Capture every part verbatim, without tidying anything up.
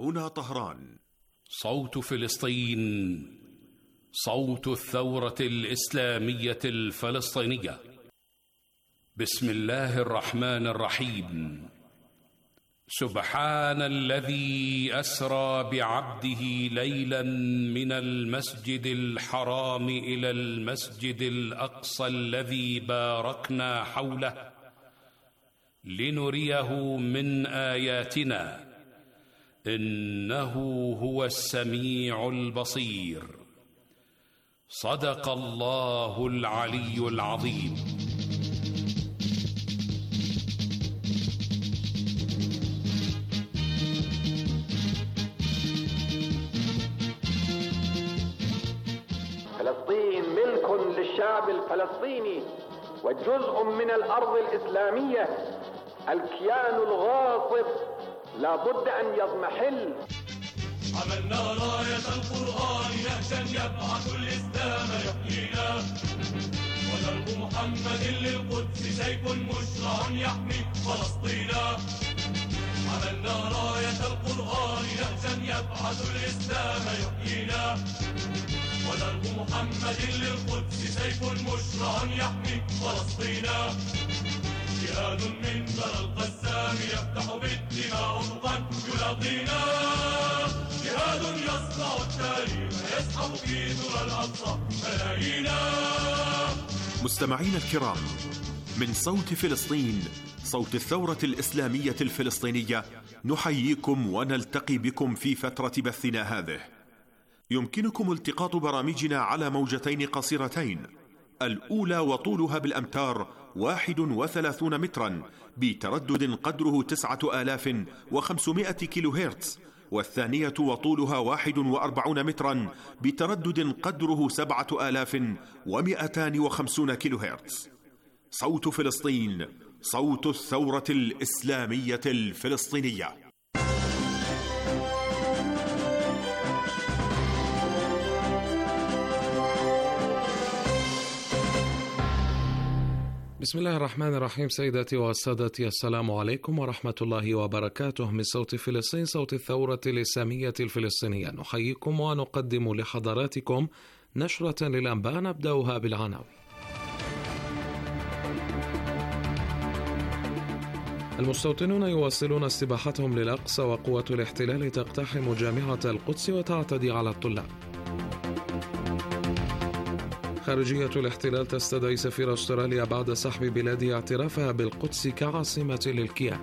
هنا طهران. صوت فلسطين، صوت الثورة الإسلامية الفلسطينية. بسم الله الرحمن الرحيم. سبحان الذي أسرى بعبده ليلا من المسجد الحرام إلى المسجد الأقصى الذي باركنا حوله لنريه من آياتنا إنه هو السميع البصير. صدق الله العلي العظيم. فلسطين ملك للشعب الفلسطيني وجزء من الأرض الإسلامية. الكيان الغاصب لا بد أن يضمحل. عملنا راية القرآن نهجا يبعث الإسلام يحيينا، ودرب محمد للقدس سيف مشرع يحمي فلسطينا. عملنا راية القرآن نهجا يبعث الإسلام يحيينا، ودرب محمد للقدس سيف مشرع يحمي فلسطينا. جهاد من بر القسام يفتح بالدماء افقا يلاقينا، جهاد يصنع التاريخ يسحب في ذرى الاقصى ملايينا. مستمعين الكرام، من صوت فلسطين، صوت الثورة الإسلامية الفلسطينية، نحييكم ونلتقي بكم في فترة بثنا هذه. يمكنكم التقاط برامجنا على موجتين قصيرتين، الأولى وطولها بالأمتار واحد وثلاثون مترا بتردد قدره تسعة آلاف وخمسمائة كيلو هرتز، والثانية وطولها واحد وأربعون مترا بتردد قدره سبعة آلاف ومئتان وخمسون كيلو هرتز. صوت فلسطين، صوت الثورة الإسلامية الفلسطينية. بسم الله الرحمن الرحيم. سيداتي وسادتي، السلام عليكم ورحمة الله وبركاته. من صوت فلسطين، صوت الثورة الإسلامية الفلسطينية، نحييكم ونقدم لحضراتكم نشرة للأنباء نبدأها بالعناوين. المستوطنون يواصلون استباحتهم للأقصى، وقوة الاحتلال تقتحم جامعة القدس وتعتدي على الطلاب. خارجية الاحتلال تستدعي سفير أستراليا بعد سحب بلادها اعترافها بالقدس كعاصمة للكيان.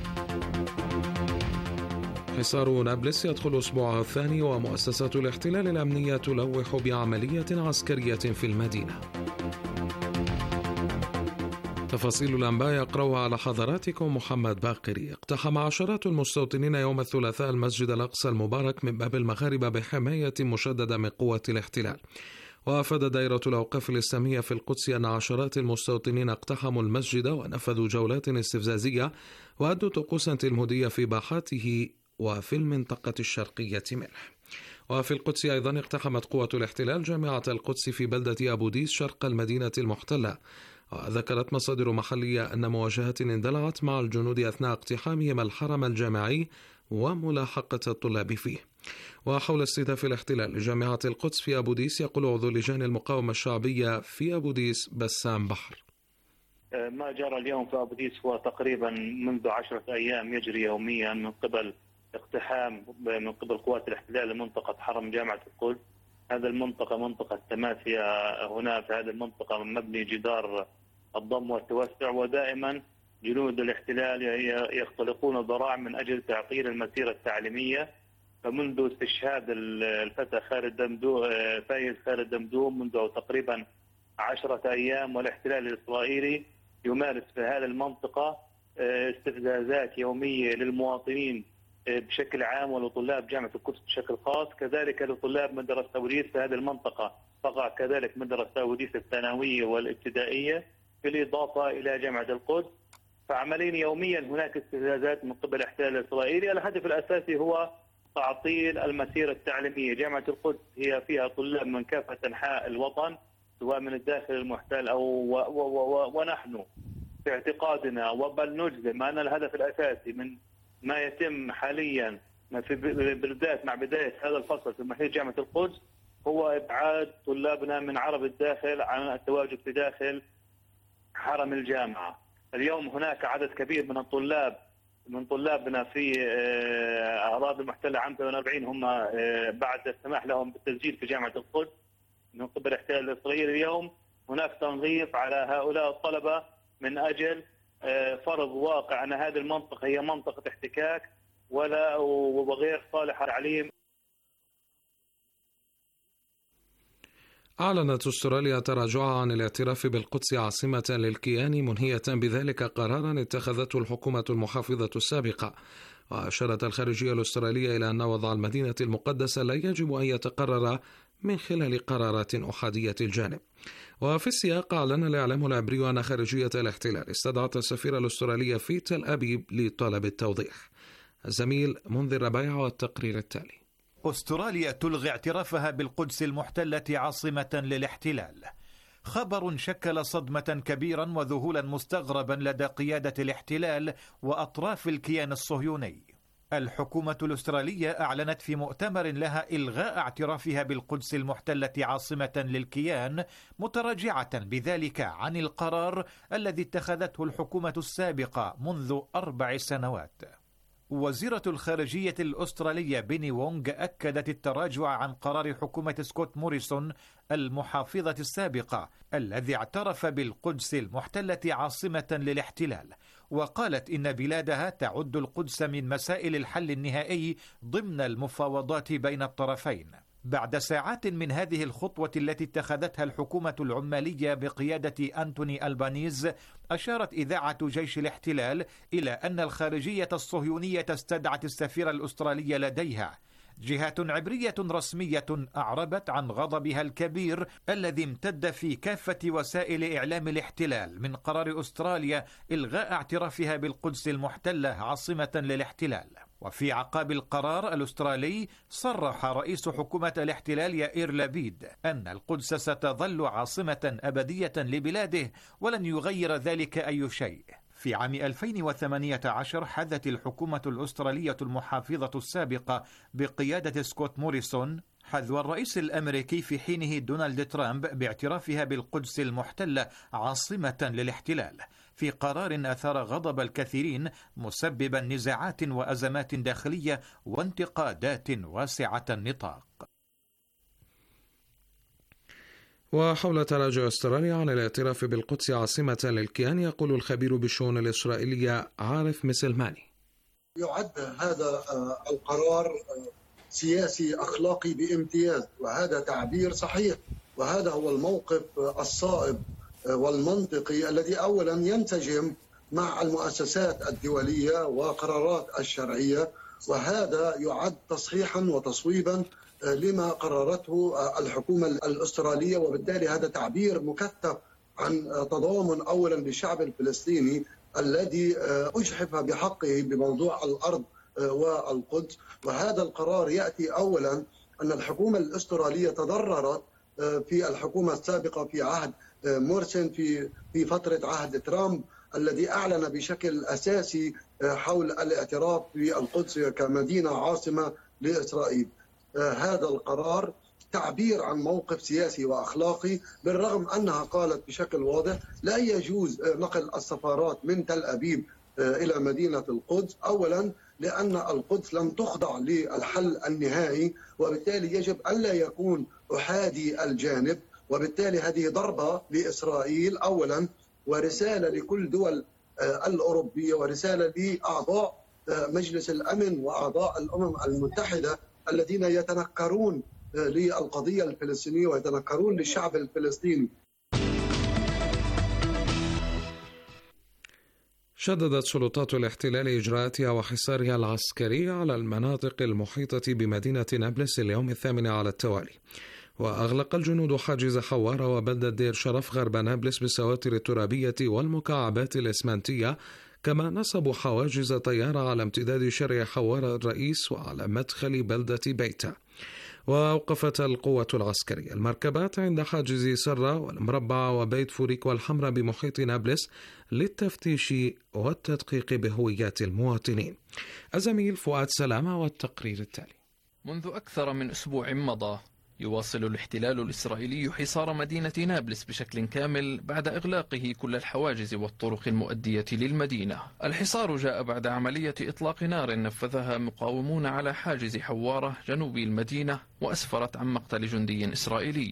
حصار نابلس يدخل أسبوعها الثاني، ومؤسسات الاحتلال الأمنية تلوح بعملية عسكرية في المدينة. تفاصيل الأنباء يقرأها على حضراتكم محمد باقري. اقتحم عشرات المستوطنين يوم الثلاثاء المسجد الأقصى المبارك من باب المغاربة بحماية مشددة من قوة الاحتلال. وأفاد دائرة الأوقاف الإسلامية في القدس أن عشرات المستوطنين اقتحموا المسجد ونفذوا جولات استفزازية وأدوا طقوسا تلمودية في باحاته وفي المنطقة الشرقية منه. وفي القدس أيضا اقتحمت قوة الاحتلال جامعة القدس في بلدة أبو ديس شرق المدينة المحتلة. وذكرت مصادر محلية أن مواجهات اندلعت مع الجنود أثناء اقتحامهم الحرم الجامعي وملاحقة الطلاب فيه. وحول استهداف الاحتلال لجامعة القدس في أبو ديس يقول عضو لجان المقاومة الشعبية في أبو ديس بسام بحر. ما جرى اليوم في أبو ديس هو تقريبا منذ عشرة أيام يجري يوميا من قبل اقتحام من قبل قوات الاحتلال لمنطقة حرم جامعة القدس. هذه المنطقة منطقة تماسية، هنا في هذه المنطقة مبني جدار الضم والتوسع، ودائما جنود الاحتلال يختلقون الذراع من أجل تعطيل المسيرة التعليمية. فمنذ استشهاد الفتى خالد دمدوم فايز خالد دمدوم منذ تقريبا عشرة أيام، والاحتلال الإسرائيلي يمارس في هذه المنطقة استفزازات يومية للمواطنين بشكل عام ولطلاب جامعة القدس بشكل خاص، كذلك لطلاب مدرسة أبو ديس في هذه المنطقة. تقع كذلك مدرسة أبو ديس الثانوية والابتدائية بالإضافة إلى جامعة القدس. فعملين يوميا هناك استفزازات من قبل الاحتلال الإسرائيلي. الهدف الأساسي هو تعطيل المسيرة التعليمية. جامعة القدس هي فيها طلاب من كافة أنحاء الوطن سواء من الداخل المحتل أو و و و ونحن في اعتقادنا وبل نجزم أن الهدف الأساسي من ما يتم حاليا في بداية مع بداية هذا الفصل في محيط جامعة القدس هو إبعاد طلابنا من عرب الداخل عن التواجد في داخل حرم الجامعة. اليوم هناك عدد كبير من الطلاب من طلابنا في أراضي المحتلة عام ثمانية وأربعين هم بعد السماح لهم بالتسجيل في جامعة القدس من قبل الاحتلال الإسرائيلي. اليوم هناك تنظيف على هؤلاء الطلبة من أجل فرض واقع أن هذه المنطقة هي منطقة احتكاك ولا وغير صالحة للتعليم. أعلنت أستراليا تراجعها عن الاعتراف بالقدس عاصمة للكيان، منهية بذلك قرارا اتخذته الحكومة المحافظة السابقة. وأشارت الخارجية الأسترالية إلى أن وضع المدينة المقدسة لا يجب أن يتقرر من خلال قرارات أحادية الجانب. وفي السياق أعلن الإعلام العبري أن خارجية الاحتلال استدعت السفير الأسترالي في تل أبيب لطلب التوضيح. الزميل منذر ربيع والتقرير التالي. أستراليا تلغي اعترافها بالقدس المحتلة عاصمة للاحتلال. خبر شكل صدمة كبيرا وذهولا مستغربا لدى قيادة الاحتلال وأطراف الكيان الصهيوني. الحكومة الأسترالية أعلنت في مؤتمر لها إلغاء اعترافها بالقدس المحتلة عاصمة للكيان، متراجعة بذلك عن القرار الذي اتخذته الحكومة السابقة منذ أربع سنوات. وزيرة الخارجية الأسترالية بيني وونغ أكدت التراجع عن قرار حكومة سكوت موريسون المحافظة السابقة الذي اعترف بالقدس المحتلة عاصمة للاحتلال، وقالت إن بلادها تعد القدس من مسائل الحل النهائي ضمن المفاوضات بين الطرفين. بعد ساعات من هذه الخطوة التي اتخذتها الحكومة العمالية بقيادة أنتوني ألبانيز، أشارت إذاعة جيش الاحتلال إلى أن الخارجية الصهيونية استدعت السفير الأسترالي لديها. جهات عبرية رسمية أعربت عن غضبها الكبير الذي امتد في كافة وسائل إعلام الاحتلال من قرار أستراليا إلغاء اعترافها بالقدس المحتلة عاصمة للاحتلال. وفي عقاب القرار الأسترالي صرح رئيس حكومة الاحتلال يائير لبيد أن القدس ستظل عاصمة أبدية لبلاده ولن يغير ذلك أي شيء. في عام ألفين وثمانية عشر حثت الحكومة الأسترالية المحافظة السابقة بقيادة سكوت موريسون حذو الرئيس الأمريكي في حينه دونالد ترامب باعترافها بالقدس المحتلة عاصمة للاحتلال، في قرار أثار غضب الكثيرين مسببا نزاعات وأزمات داخلية وانتقادات واسعة النطاق. وحول تراجع أستراليا عن الاعتراف بالقدس عاصمة للكيان، يقول الخبير بالشؤون الإسرائيلية عارف مسلماني: يعد هذا القرار سياسي أخلاقي بامتياز، وهذا تعبير صحيح، وهذا هو الموقف الصائب والمنطقي الذي أولا ينسجم مع المؤسسات الدولية وقرارات الشرعية، وهذا يعد تصحيحا وتصويبا لما قررته الحكومة الأسترالية. وبالتالي هذا تعبير مكثف عن تضامن أولا للشعب الفلسطيني الذي أجحف بحقه بموضوع الأرض والقدس. وهذا القرار يأتي أولا أن الحكومة الأسترالية تضررت في الحكومة السابقة في عهد مورسون في في فترة عهد ترامب الذي أعلن بشكل أساسي حول الاعتراف بالقدس كمدينة عاصمة لإسرائيل. هذا القرار تعبير عن موقف سياسي وأخلاقي، بالرغم أنها قالت بشكل واضح لا يجوز نقل السفارات من تل أبيب إلى مدينة القدس، أولا لأن القدس لم تخضع للحل النهائي، وبالتالي يجب ألا يكون أحادي الجانب، وبالتالي هذه ضربة لإسرائيل أولا، ورسالة لكل دول الأوروبية، ورسالة لأعضاء مجلس الأمن وأعضاء الأمم المتحدة الذين يتنكرون للقضية الفلسطينية ويتنكرون للشعب الفلسطيني. شددت سلطات الاحتلال إجراءاتها وحصارها العسكري على المناطق المحيطة بمدينة نابلس اليوم الثامن على التوالي، وأغلق الجنود حاجز حوارة وبلدة دير شرف غرب نابلس بالسواتر الترابية والمكعبات الإسمنتية، كما نصبوا حواجز طيارة على امتداد شارع حوارة الرئيس وعلى مدخل بلدة بيتا. وأوقفت القوة العسكرية المركبات عند حاجز سرة والمربع وبيت فوريك والحمراء بمحيط نابلس للتفتيش والتدقيق بهويات المواطنين. الزميل فؤاد سلامة والتقرير التالي. منذ أكثر من أسبوع مضى يواصل الاحتلال الإسرائيلي حصار مدينة نابلس بشكل كامل بعد إغلاقه كل الحواجز والطرق المؤدية للمدينة. الحصار جاء بعد عملية إطلاق نار نفذها مقاومون على حاجز حوارة جنوب المدينة وأسفرت عن مقتل جندي إسرائيلي.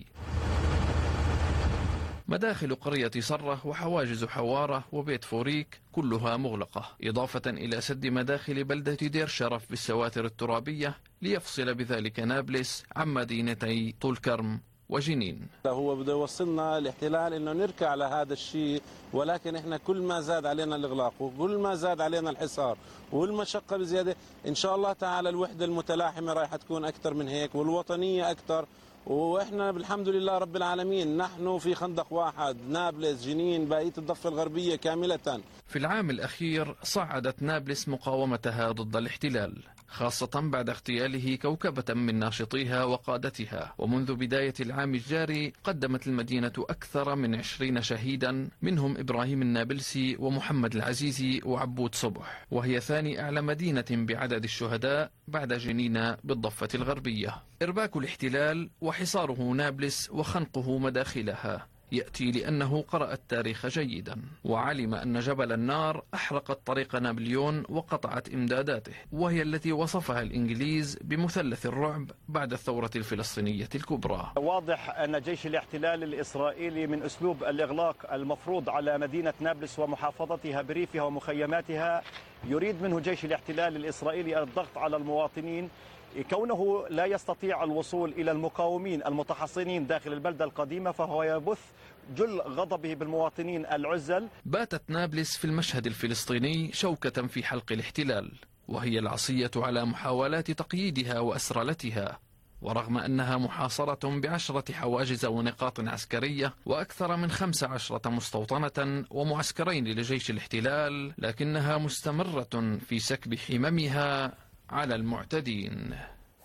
مداخل قرية صرة وحواجز حوارة وبيت فوريك كلها مغلقة، إضافة إلى سد مداخل بلدة دير شرف بالسواتر الترابية ليفصل بذلك نابلس عن مدينتي طول كرم وجنين. هو بده يوصلنا الاحتلال انه نركع على هذا الشيء، ولكن احنا كل ما زاد علينا الاغلاق وكل ما زاد علينا الحصار والمشقه بزياده، ان شاء الله تعالى الوحده المتلاحمه راح تكون اكثر من هيك والوطنيه اكثر. واحنا بالحمد لله رب العالمين نحن في خندق واحد، نابلس جنين بقيه الضفه الغربيه كامله. في العام الأخير صعدت نابلس مقاومتها ضد الاحتلال، خاصة بعد اغتياله كوكبة من ناشطيها وقادتها. ومنذ بداية العام الجاري قدمت المدينة أكثر من عشرين شهيدا، منهم إبراهيم النابلسي ومحمد العزيزي وعبود صبح، وهي ثاني أعلى مدينة بعدد الشهداء بعد جنين بالضفة الغربية. إرباك الاحتلال وحصاره نابلس وخنقه مداخلها يأتي لأنه قرأ التاريخ جيدا وعلم أن جبل النار أحرقت طريق نابليون وقطعت إمداداته، وهي التي وصفها الإنجليز بمثلث الرعب بعد الثورة الفلسطينية الكبرى. واضح أن جيش الاحتلال الإسرائيلي من أسلوب الإغلاق المفروض على مدينة نابلس ومحافظتها بريفها ومخيماتها يريد منه جيش الاحتلال الإسرائيلي الضغط على المواطنين، كونه لا يستطيع الوصول إلى المقاومين المتحصنين داخل البلدة القديمة، فهو يبث جل غضبه بالمواطنين العزل. باتت نابلس في المشهد الفلسطيني شوكة في حلق الاحتلال، وهي العصية على محاولات تقييدها وأسرلتها. ورغم أنها محاصرة بعشرة حواجز ونقاط عسكرية وأكثر من خمس عشرة مستوطنة ومعسكرين لجيش الاحتلال، لكنها مستمرة في سكب حممها على المعتدين.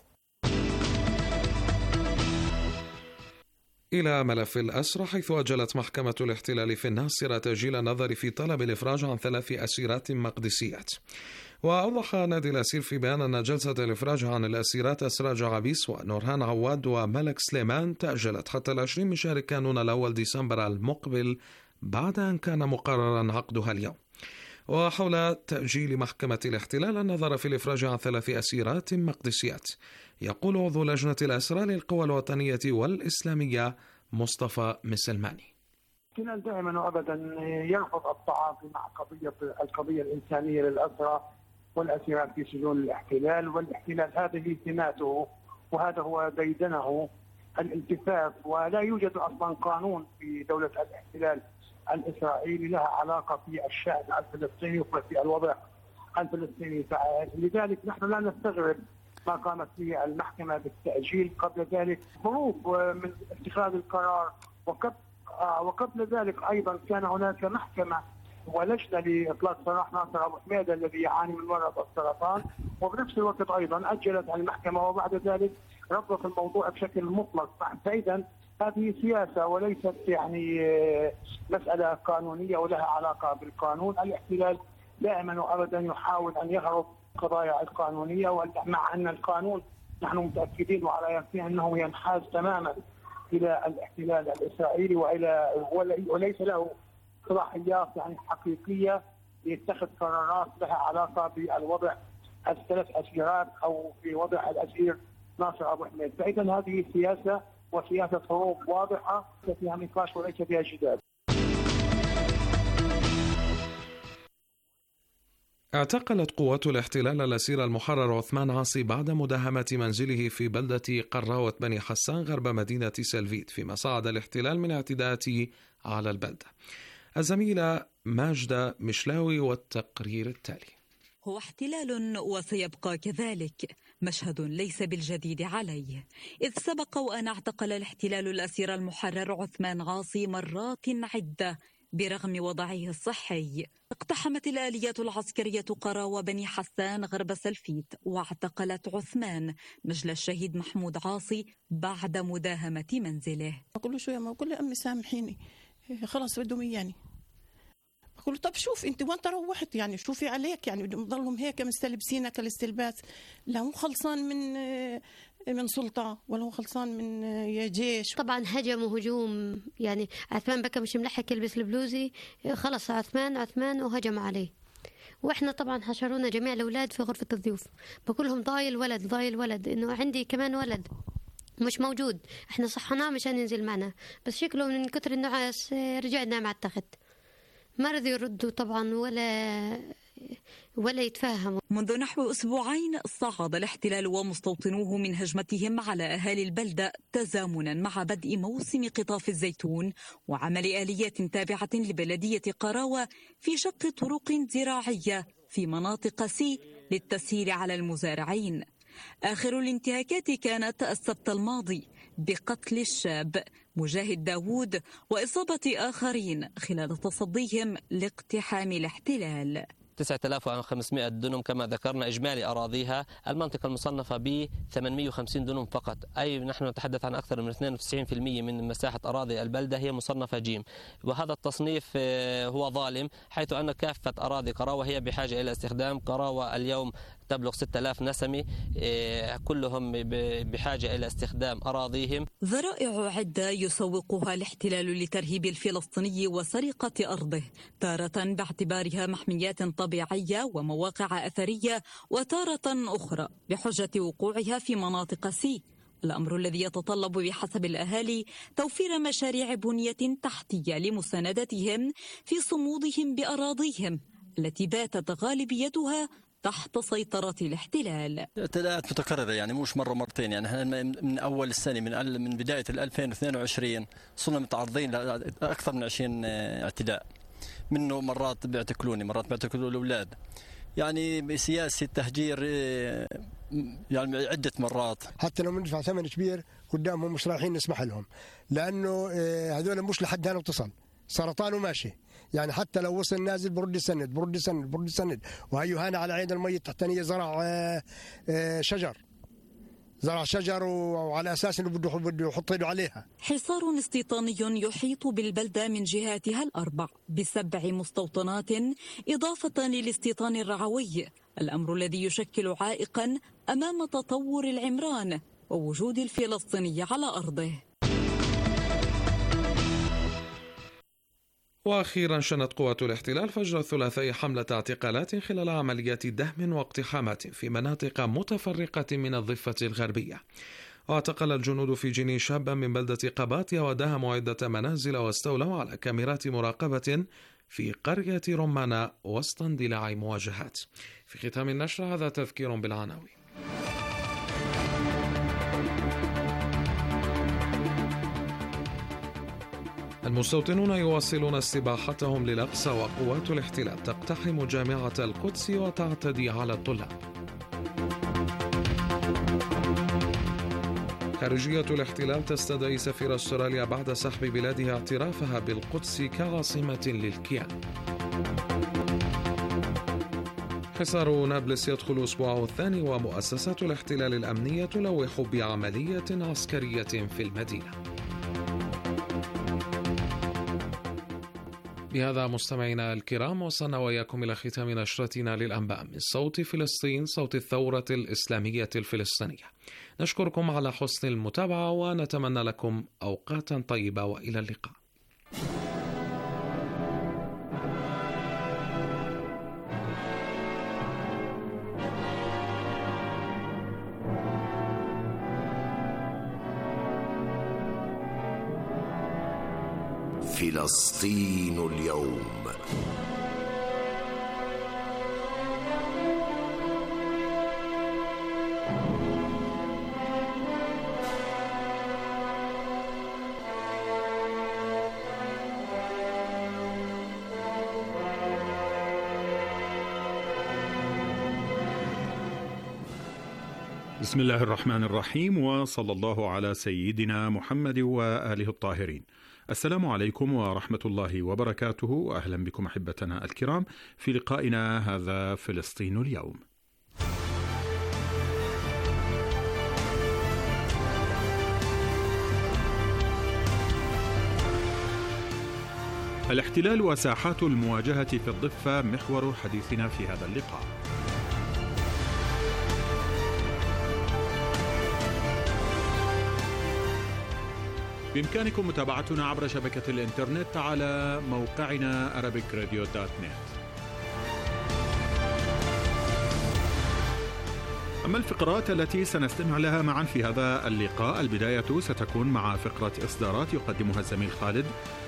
إلى ملف الأسرى، حيث أجلت محكمة الاحتلال في الناصرة تأجيل النظر في طلب الإفراج عن ثلاث أسيرات مقدسيات. وأوضح نادي الأسير في بيان أن جلسة الإفراج عن الأسيرات أسراج عبيس ونورهان عواد وملك سليمان تأجلت حتى العشرين من شهر كانون الأول ديسمبر المقبل، بعد أن كان مقررا عقدها اليوم. وحول تأجيل محكمة الاحتلال النظر في الإفراج عن ثلاث أسيرات مقدسيات، يقول عضو لجنة الأسرى للقوى الوطنية والإسلامية مصطفى مسلماني. الاحتلال دائما وابدا يرفض التعاطي مع قضيه القضيه الانسانيه للاسرى والاسيرات في سجون الاحتلال، والاحتلال هذه سماته وهذا هو ديدنه الالتفاف، ولا يوجد اصلا قانون في دوله الاحتلال الاسرائيلي لها علاقه في الشأن الفلسطيني وفي الوضع الفلسطيني. لذلك نحن لا نستغرب ما قامت به المحكمه بالتاجيل قبل ذلك، هروب من اتخاذ القرار. وقبل وقبل ذلك ايضا كان هناك محكمه ولجنه لاطلاق سراح ناصر ابو حميده الذي يعاني من مرض السرطان، وبنفس الوقت ايضا اجلت المحكمه وبعد ذلك رفضت الموضوع بشكل مطلق. فاذا هذه سياسه وليست يعني مساله قانونيه ولها علاقه بالقانون. الاحتلال دائما وابدا يحاول ان يهرب القضايا القانونيه، ومع ان القانون نحن متاكدين وعلى يقين انه ينحاز تماما الى الاحتلال الاسرائيلي والى وليس له صلاحيات يعني حقيقيه ليتخذ قرارات لها علاقه بالوضع الثلاث اسيرات او في وضع الاسير ناصر ابو حميد. فاذا هذه سياسه وسياسه هروب واضحه ليس فيها نقاش وليس فيها جدال. اعتقلت قوات الاحتلال الأسير المحرر عثمان عاصي بعد مداهمة منزله في بلدة قراوة بني حسان غرب مدينة سلفيت، فيما صعد الاحتلال من اعتداءاته على البلدة. الزميلة ماجدة مشلاوي والتقرير التالي. هو احتلال وسيبقى كذلك، مشهد ليس بالجديد عليه، إذ سبق وأن اعتقل الاحتلال الأسير المحرر عثمان عاصي مرات عدة برغم وضعه الصحي. اقتحمت الآليات العسكرية قراوة بني حسان غرب سلفيت واعتقلت عثمان نجل الشهيد محمود عاصي بعد مداهمة منزله. أقول له شو يا ما أقول له أمي سامحيني خلاص بدهم إياني. أقول له طب شوف أنت وين روحت يعني شوفي عليك يعني ضلهم هيك مستلبسينك الاستلباس. لا هو خلصان من من سلطة ولا هو خلصان من يا جيش. طبعا هجموا هجوم يعني عثمان بكى مش ملحق يلبس البلوزي خلص عثمان عثمان وهجم عليه. واحنا طبعا حشرونا جميع الاولاد في غرفة الضيوف بقولهم ضايل ولد ضايل ولد انه عندي كمان ولد مش موجود. احنا صحناه مشان ينزل معنا بس شكله من كتر النعاس رجعنا مع التخت ما رضوا يردوا طبعا ولا ولا يتفاهموا. منذ نحو أسبوعين صعد الاحتلال ومستوطنوه من هجمتهم على أهالي البلدة تزامنا مع بدء موسم قطاف الزيتون وعمل آليات تابعة لبلدية قراوة في شق طرق زراعية في مناطق سي للتسهيل على المزارعين. آخر الانتهاكات كانت السبت الماضي بقتل الشاب مجاهد داوود وإصابة آخرين خلال تصديهم لاقتحام الاحتلال. تسعة آلاف وخمسمائة دنم كما ذكرنا إجمالي أراضيها. المنطقة المصنفة ب ثمانمائة وخمسين دنم فقط، أي نحن نتحدث عن أكثر من اثنين وتسعين بالمئة من مساحة أراضي البلدة هي مصنفة جيم. وهذا التصنيف هو ظالم حيث أن كافة أراضي قراوة هي بحاجة إلى استخدام. قراوة اليوم تبلغ ستة آلاف نسمة كلهم بحاجة إلى استخدام أراضيهم. ذرائع عدة يسوقها الاحتلال لترهيب الفلسطيني وسرقة أرضه، تارة باعتبارها محميات طبيعية ومواقع أثرية وتارة أخرى بحجة وقوعها في مناطق سي، الأمر الذي يتطلب بحسب الأهالي توفير مشاريع بنية تحتية لمساندتهم في صمودهم بأراضيهم التي باتت غالبيتها تحت سيطرة الاحتلال. اعتداءات متكررة يعني مش مرة مرتين يعني احنا من أول السنة من من بداية ألفين واثنين وعشرين صرنا متعرضين لأكثر من عشرين اعتداء، منه مرات بيعتقلوني مرات بيعتقلوا الأولاد يعني بسياسة تهجير يعني عدة مرات. حتى لو بندفع ثمن كبير قدامهم مش رايحين نسمح لهم لأنه هذول مش لحد هنا اتصل سرطان وماشي يعني حتى لو وصل نازل برد سند برد سند برد سند وهيو هنا على عين المية التحتانية زرع شجر زرع شجر وعلى أساس أنه بده بده يحط يده عليها. حصار استيطاني يحيط بالبلدة من جهاتها الأربع بسبع مستوطنات إضافة للاستيطان الرعوي، الأمر الذي يشكل عائقا أمام تطور العمران ووجود الفلسطيني على أرضه. وأخيرا شنت قوات الاحتلال فجر الثلاثاء حملة اعتقالات خلال عمليات دهم واقتحامات في مناطق متفرقة من الضفة الغربية. واعتقل الجنود في جنين شابا من بلدة قباطيا وداهموا عدة منازل واستولوا على كاميرات مراقبة في قرية رمانة وسط اندلاع مواجهات. في ختام النشر هذا تذكير بالعناوين. المستوطنون يواصلون استباحتهم للأقصى وقوات الاحتلال تقتحم جامعة القدس وتعتدي على الطلاب. خارجية الاحتلال تستدعي سفير أستراليا بعد سحب بلادها اعترافها بالقدس كعاصمة للكيان. حصار نابلس يدخل أسبوعه الثاني ومؤسسات الاحتلال الأمنية تلوح بعملية عسكرية في المدينة. بهذا مستمعينا الكرام وصلنا وإياكم إلى ختام نشرتنا للأنباء من صوت فلسطين، صوت الثورة الإسلامية الفلسطينية. نشكركم على حسن المتابعة ونتمنى لكم أوقاتا طيبة وإلى اللقاء. فلسطين اليوم. بسم الله الرحمن الرحيم، وصلى الله على سيدنا محمد وآله الطاهرين. السلام عليكم ورحمة الله وبركاته، وأهلا بكم أحبتنا الكرام في لقائنا هذا فلسطين اليوم. الاحتلال وساحات المواجهة في الضفة محور حديثنا في هذا اللقاء. بإمكانكم متابعتنا عبر شبكة الإنترنت على موقعنا أرابيك راديو دوت نت. أما الفقرات التي سنستمع لها معا في هذا اللقاء، البداية ستكون مع فقرة إصدارات يقدمها الزميل خالد،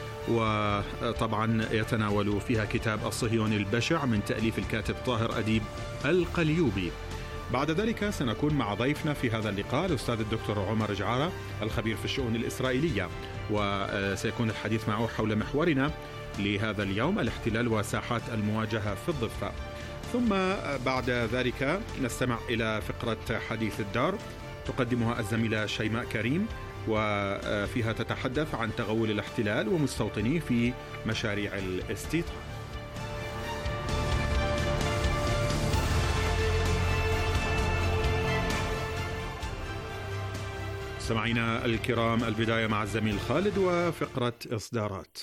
وطبعا يتناول فيها كتاب الصهيوني البشع من تأليف الكاتب طاهر أديب القليوبي. بعد ذلك سنكون مع ضيفنا في هذا اللقاء الأستاذ الدكتور عمر جعارة الخبير في الشؤون الإسرائيلية، وسيكون الحديث معه حول محورنا لهذا اليوم الاحتلال وساحات المواجهة في الضفة. ثم بعد ذلك نستمع إلى فقرة حديث الدار تقدمها الزميلة شيماء كريم، وفيها تتحدث عن تغول الاحتلال ومستوطنيه في مشاريع الاستيطان. سمعينا الكرام، البداية مع الزميل خالد وفقرة إصدارات.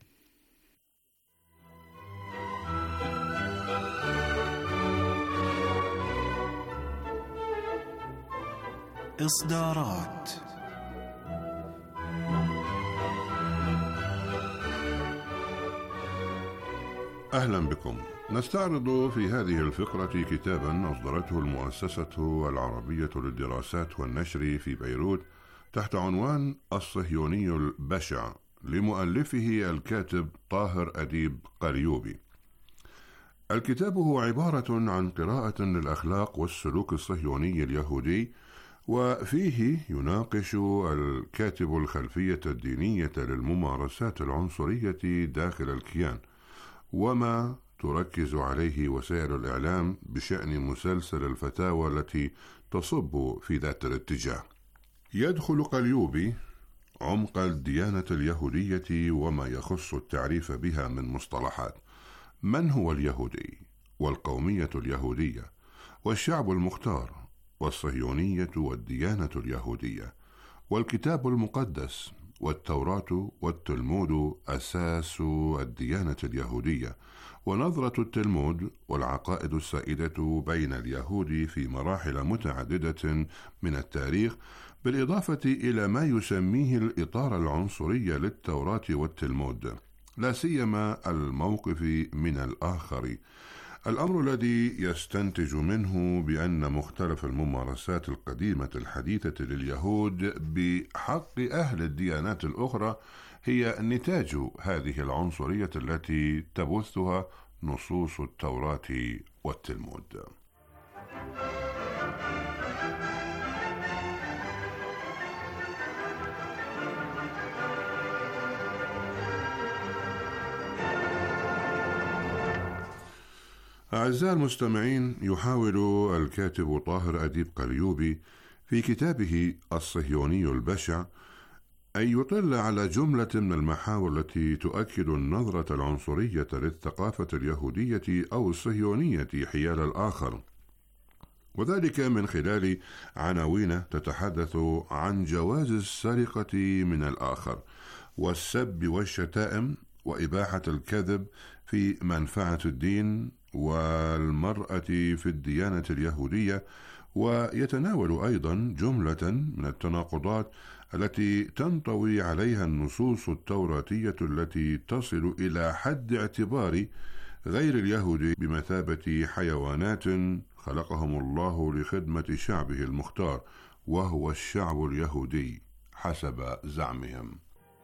إصدارات. أهلا بكم. نستعرض في هذه الفقرة كتابا أصدرته المؤسسة العربية للدراسات والنشر في بيروت تحت عنوان الصهيوني البشع لمؤلفه الكاتب طاهر أديب قليوبي. الكتاب هو عبارة عن قراءة للأخلاق والسلوك الصهيوني اليهودي، وفيه يناقش الكاتب الخلفية الدينية للممارسات العنصرية داخل الكيان، وما تركز عليه وسائل الإعلام بشأن مسلسل الفتاوى التي تصب في ذات الاتجاه. يدخل قليوبي عمق الديانة اليهودية وما يخص التعريف بها من مصطلحات: من هو اليهودي، والقومية اليهودية، والشعب المختار، والصهيونية والديانة اليهودية، والكتاب المقدس، والتوراة والتلمود أساس الديانة اليهودية، ونظرة التلمود والعقائد السائدة بين اليهود في مراحل متعددة من التاريخ، بالإضافة إلى ما يسميه الإطار العنصري للتوراة والتلمود، لا سيما الموقف من الآخر، الأمر الذي يستنتج منه بأن مختلف الممارسات القديمة الحديثة لليهود بحق أهل الديانات الأخرى هي نتاج هذه العنصرية التي تبثها نصوص التوراة والتلمود. أعزائي المستمعين، يحاول الكاتب طاهر أديب قليوبي في كتابه الصهيوني البشع أن يطل على جملة من المحاور التي تؤكد النظرة العنصرية للثقافة اليهودية أو الصهيونية حيال الآخر، وذلك من خلال عناوين تتحدث عن جواز السرقة من الآخر، والسب والشتائم، وإباحة الكذب في منفعة الدين والمرأة في الديانة اليهودية، ويتناول أيضا جملة من التناقضات التي تنطوي عليها النصوص التوراتية التي تصل إلى حد اعتبار غير اليهود بمثابة حيوانات خلقهم الله لخدمة شعبه المختار، وهو الشعب اليهودي حسب زعمهم.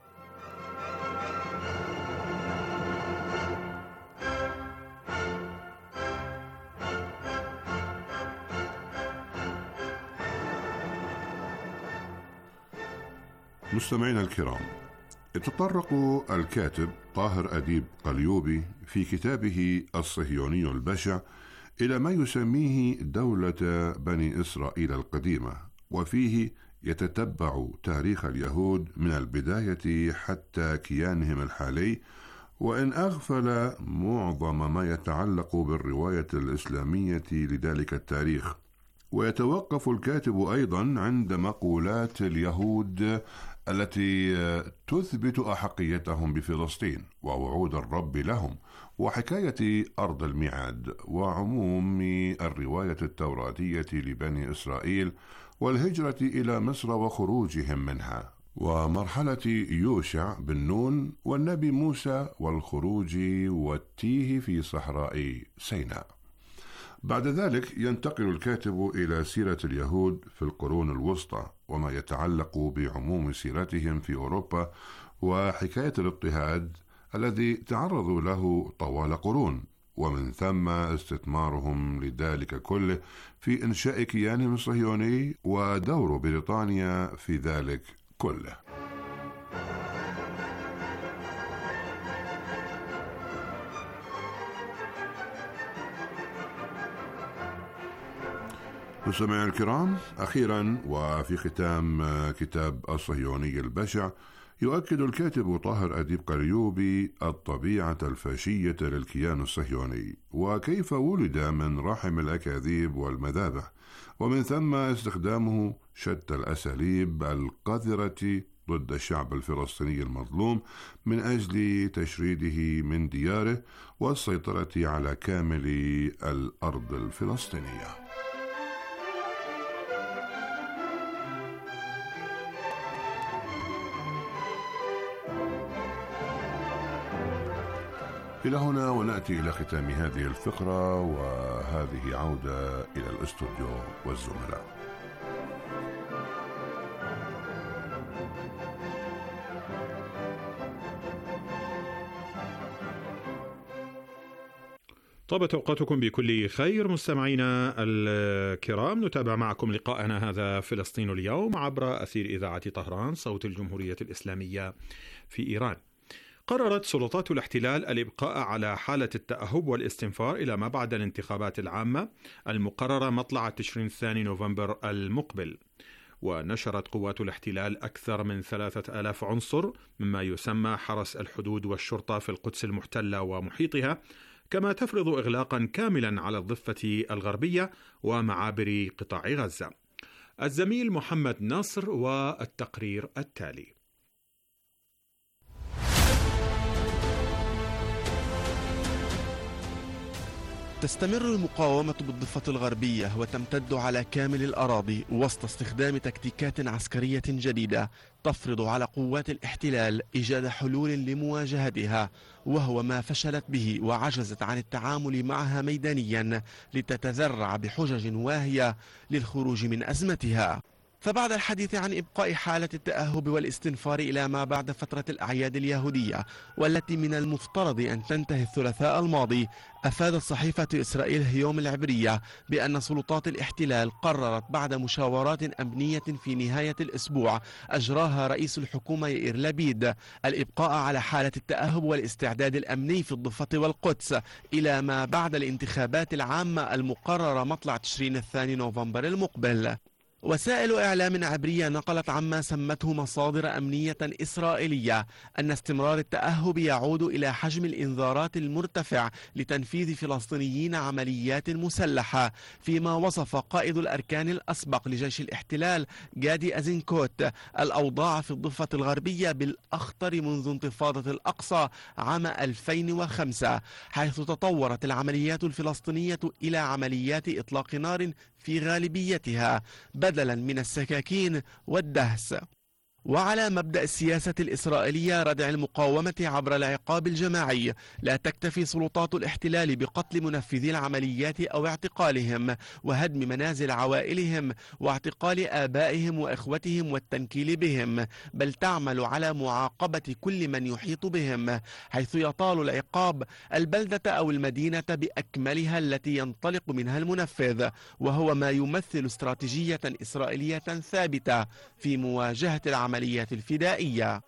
مستمعينا الكرام، يتطرق الكاتب طاهر أديب قليوبي في كتابه الصهيوني البشع إلى ما يسميه دولة بني إسرائيل القديمة، وفيه يتتبع تاريخ اليهود من البداية حتى كيانهم الحالي، وإن أغفل معظم ما يتعلق بالرواية الإسلامية لذلك التاريخ. ويتوقف الكاتب أيضا عند مقولات اليهود التي تثبت أحقيتهم بفلسطين ووعود الرب لهم وحكاية أرض الميعاد وعموم الرواية التوراتية لبني إسرائيل والهجرة إلى مصر وخروجهم منها، ومرحلة يوشع بن نون والنبي موسى والخروج والتيه في صحراء سيناء. بعد ذلك ينتقل الكاتب إلى سيرة اليهود في القرون الوسطى وما يتعلق بعموم سيرتهم في أوروبا وحكاية الاضطهاد الذي تعرضوا له طوال قرون، ومن ثم استثمارهم لذلك كله في إنشاء كيانهم الصهيوني ودور بريطانيا في ذلك كله. مستمعينا الكرام، أخيرا وفي ختام كتاب الصهيوني البشع، يؤكد الكاتب طاهر أديب قليوبي الطبيعة الفاشية للكيان الصهيوني وكيف ولد من رحم الأكاذيب والمذابح، ومن ثم استخدامه شتى الأساليب القذرة ضد الشعب الفلسطيني المظلوم من أجل تشريده من دياره والسيطرة على كامل الأرض الفلسطينية. إلى هنا ونأتي إلى ختام هذه الفقرة، وهذه عودة إلى الاستوديو والزملاء. طابت أوقاتكم بكل خير مستمعينا الكرام. نتابع معكم لقاءنا هذا فلسطين اليوم عبر أثير إذاعة طهران صوت الجمهورية الإسلامية في إيران. قررت سلطات الاحتلال الإبقاء على حالة التأهب والاستنفار إلى ما بعد الانتخابات العامة المقررة مطلع تشرين الثاني نوفمبر المقبل. ونشرت قوات الاحتلال أكثر من ثلاثة آلاف عنصر مما يسمى حرس الحدود والشرطة في القدس المحتلة ومحيطها، كما تفرض إغلاقا كاملا على الضفة الغربية ومعابر قطاع غزة. الزميل محمد ناصر والتقرير التالي. تستمر المقاومة بالضفة الغربية وتمتد على كامل الأراضي وسط استخدام تكتيكات عسكرية جديدة تفرض على قوات الاحتلال إيجاد حلول لمواجهتها، وهو ما فشلت به وعجزت عن التعامل معها ميدانيا لتتذرع بحجج واهية للخروج من أزمتها. فبعد الحديث عن إبقاء حالة التأهب والاستنفار إلى ما بعد فترة الأعياد اليهودية والتي من المفترض أن تنتهي الثلاثاء الماضي، أفادت صحيفة إسرائيل هيوم العبرية بأن سلطات الاحتلال قررت بعد مشاورات أمنية في نهاية الأسبوع أجراها رئيس الحكومة يائير لبيد الإبقاء على حالة التأهب والاستعداد الأمني في الضفة والقدس إلى ما بعد الانتخابات العامة المقررة مطلع تشرين الثاني نوفمبر المقبل. وسائل إعلام عبرية نقلت عما سمته مصادر أمنية إسرائيلية أن استمرار التأهب يعود إلى حجم الإنذارات المرتفع لتنفيذ فلسطينيين عمليات مسلحة، فيما وصف قائد الأركان الأسبق لجيش الاحتلال جادي أزنكوت الأوضاع في الضفة الغربية بالأخطر منذ انتفاضة الأقصى عام ألفين وخمسة، حيث تطورت العمليات الفلسطينية إلى عمليات إطلاق نار في غالبيتها بدلا من السكاكين والدهس. وعلى مبدأ السياسة الإسرائيلية ردع المقاومة عبر العقاب الجماعي، لا تكتفي سلطات الاحتلال بقتل منفذي العمليات أو اعتقالهم وهدم منازل عوائلهم واعتقال آبائهم وإخوتهم والتنكيل بهم، بل تعمل على معاقبة كل من يحيط بهم، حيث يطال العقاب البلدة أو المدينة بأكملها التي ينطلق منها المنفذ، وهو ما يمثل استراتيجية إسرائيلية ثابتة في مواجهة العمليات الفدائية.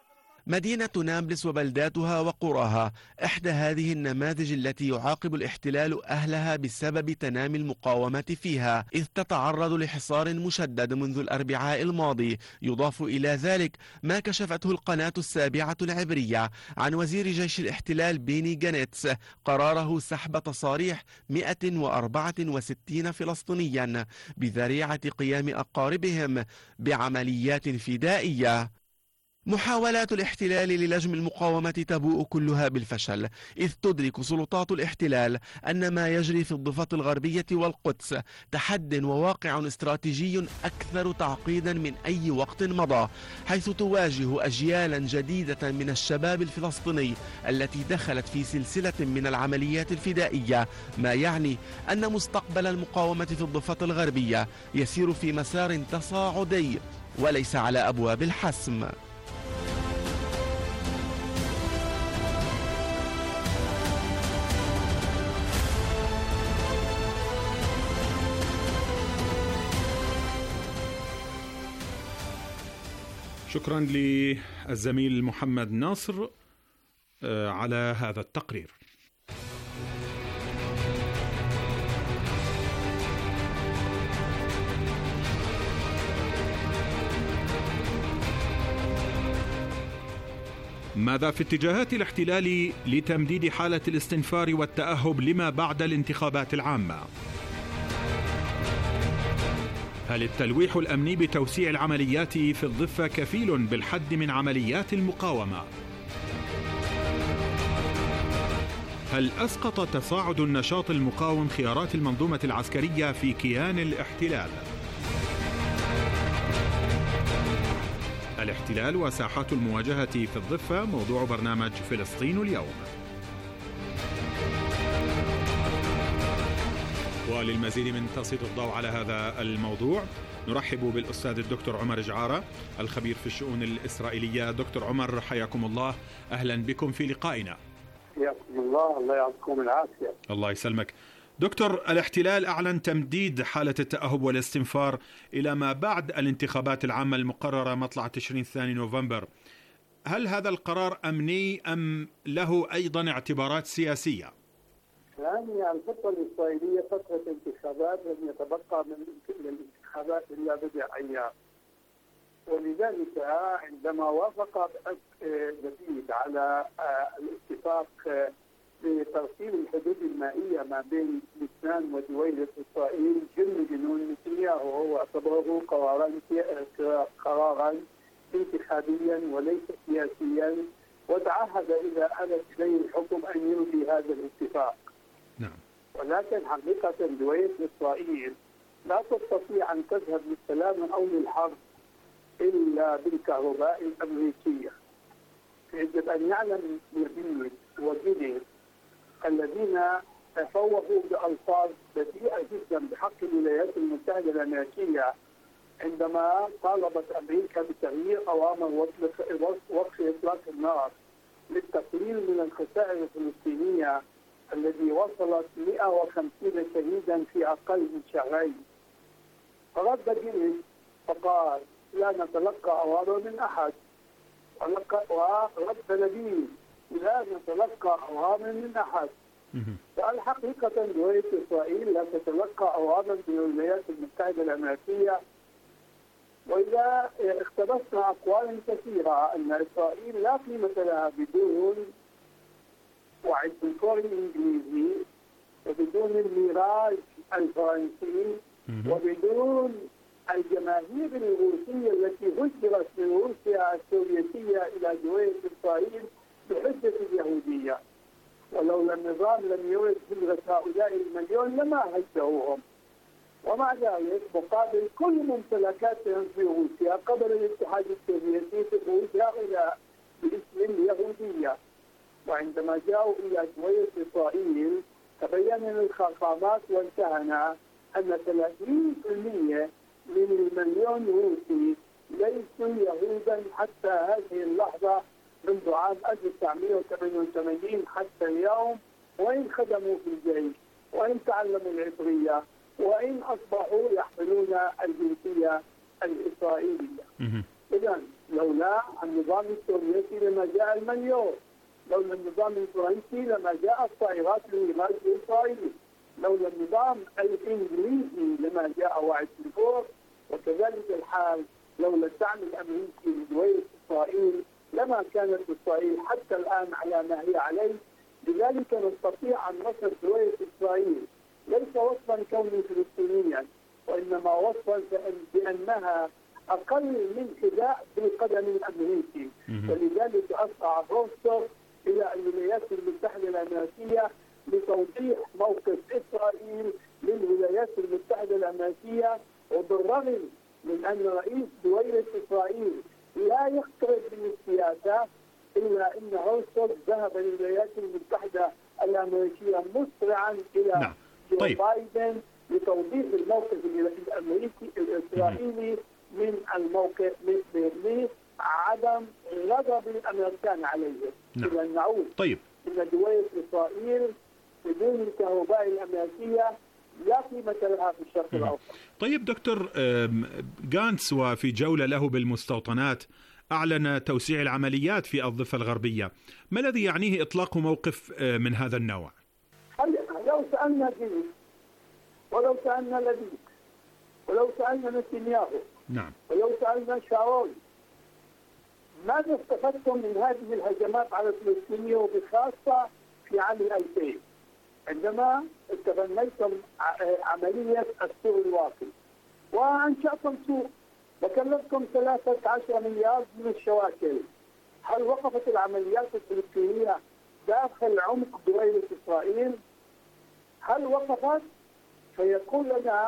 مدينة نابلس وبلداتها وقراها إحدى هذه النماذج التي يعاقب الاحتلال أهلها بسبب تنامي المقاومة فيها، إذ تتعرض لحصار مشدد منذ الأربعاء الماضي. يضاف إلى ذلك ما كشفته القناة السابعة العبرية عن وزير جيش الاحتلال بيني جانيتس قراره سحب تصاريح مئة وأربعة وستين فلسطينيا بذريعة قيام أقاربهم بعمليات فدائية. محاولات الاحتلال للجم المقاومة تبوء كلها بالفشل، إذ تدرك سلطات الاحتلال أن ما يجري في الضفة الغربية والقدس تحد وواقع استراتيجي أكثر تعقيدا من أي وقت مضى، حيث تواجه أجيالا جديدة من الشباب الفلسطيني التي دخلت في سلسلة من العمليات الفدائية، ما يعني أن مستقبل المقاومة في الضفة الغربية يسير في مسار تصاعدي وليس على أبواب الحسم. شكرا للزميل محمد ناصر على هذا التقرير. ماذا في اتجاهات الاحتلال لتمديد حالة الاستنفار والتأهب لما بعد الانتخابات العامة؟ هل التلويح الأمني بتوسيع العمليات في الضفة كفيل بالحد من عمليات المقاومة؟ هل أسقط تصاعد النشاط المقاوم خيارات المنظومة العسكرية في كيان الاحتلال؟ الاحتلال وساحات المواجهة في الضفة موضوع برنامج فلسطين اليوم. وللمزيد من تسليط الضوء على هذا الموضوع نرحب بالأستاذ الدكتور عمر جعارة الخبير في الشؤون الإسرائيلية. دكتور عمر حياكم الله، أهلا بكم في لقائنا. حياكم الله، الله يعطيكم العافية. الله يسلمك. دكتور، الاحتلال أعلن تمديد حالة التأهب والاستنفار إلى ما بعد الانتخابات العامة المقررة مطلع تشرين الثاني نوفمبر. هل هذا القرار أمني أم له أيضا اعتبارات سياسية؟ يعني الفترة الإسرائيلية فترة انتخابات، لم يتبقى من الانتخابات إلا بضع أيام، ولذلك عندما وافق جديد على الاتفاق بترسيم الحدود المائية ما بين لبنان ودويلة إسرائيل، جن جنون نتنياهو هو اعتبره قرارا قرارا انتخابيا وليس سياسيا، وتعهد إذا آلت إليه الحكم أن يلغي هذا الاتفاق. نعم. ولكن حقيقة دويلة إسرائيل لا تستطيع أن تذهب للسلام أو للحرب إلا بالكهرباء الأمريكية. يجب أن يعلم يبيد وجني الذين تفوهوا بألفاظ بذيئة جدا بحق الولايات المتحدة الأمريكية عندما طالبت أمريكا بتغيير أوامر وقف إطلاق النار للتقليل من الخسائر الفلسطينية الذي وصلت مئة وخمسين شهيدا في أقل من شهرين. فرد جني فقال لا نتلقى أوامر من أحد، ورد نبيل لا نتلقى أوامر من أحد. فالحقيقة دويلة إسرائيل لا تتلقى أوامر من الولايات المتحدة الأمريكية. وإذا اقتبسنا أقوال كثيرة أن إسرائيل لا قيمة لها بدون وعد الكوري الإنجليزي وبدون الميراج الفرنسي وبدون الجماهير الروسية التي هجرت من روسيا السوفيتية إلى دويلة إسرائيل بحجة اليهودية، ولولا النظام لم يرد هجرة هؤلاء المليون لما هجروهم. ومع ذلك مقابل كل ممتلكاتهم في روسيا قبل الاتحاد السوفيتي تخرج هؤلاء باسم اليهودية، وعندما جاءوا إلى دويلة إسرائيل تبين من الخاصامات والكهنة أن ثلاثين بالمئة من المليون روسي ليسوا يهودا حتى هذه اللحظة منذ عام ألف وتسعمئة وثمانية وثمانين حتى اليوم، وإن خدموا في الجيش وإن تعلموا العبرية وإن أصبحوا يحملون الجنسية الإسرائيلية. إذن لولا النظام السوفيتي لما جاء المليون، لولا النظام الفرنسي لما جاء الطائرات للغاز الإسرائيلي، لولا النظام الإنجليزي لما جاء واحد فور، وكذلك الحال لولا الدعم الأمريكي لدولة إسرائيل لما كانت إسرائيل حتى الآن على ما هي عليه. لذلك نستطيع أن نصف دولة إسرائيل ليس وصفا كوني فلسطينيا، وإنما وصفا بأنها أقل من حذاء بالقدم الأمريكي. ولذلك أسعى روستوف إلى الولايات المتحدة الأمريكية لتوضيح موقف إسرائيل للولايات المتحدة الأمريكية، وبالرغم من أن رئيس دولة إسرائيل لا يقترب من السياسة إلا أن روستوف ذهب للولايات المتحدة الأمريكية مسرعا إلى نعم. جو طيب. بايدن لتوضيح الموقف الأمريكي الإسرائيلي من الموقف من عدم غضب الأمريكان عليه. نعم. إلى نعود طيب. إن دولة إسرائيل بدون الكهرباء الأمريكية لا قيمة لها في الشرق الأوسط. طيب دكتور غانتس وفي جولة له بالمستوطنات أعلن توسيع العمليات في الضفة الغربية، ما الذي يعنيه إطلاق موقف من هذا النوع؟ لو سألنا جيل ولو سألنا لبيب ولو سألنا نتنياهو نعم ولو سألنا شاول ماذا استفدتم من هذه الهجمات على الفلسطينيين وبخاصة في عام الألفين عندما تبنيتم عملية السور الواقي وأنشأتم سوق وكلفتكم ثلاثة عشر مليار من الشواكل؟ هل وقفت العمليات الفلسطينية داخل عمق دولة إسرائيل؟ هل وقفت؟ فيقول لنا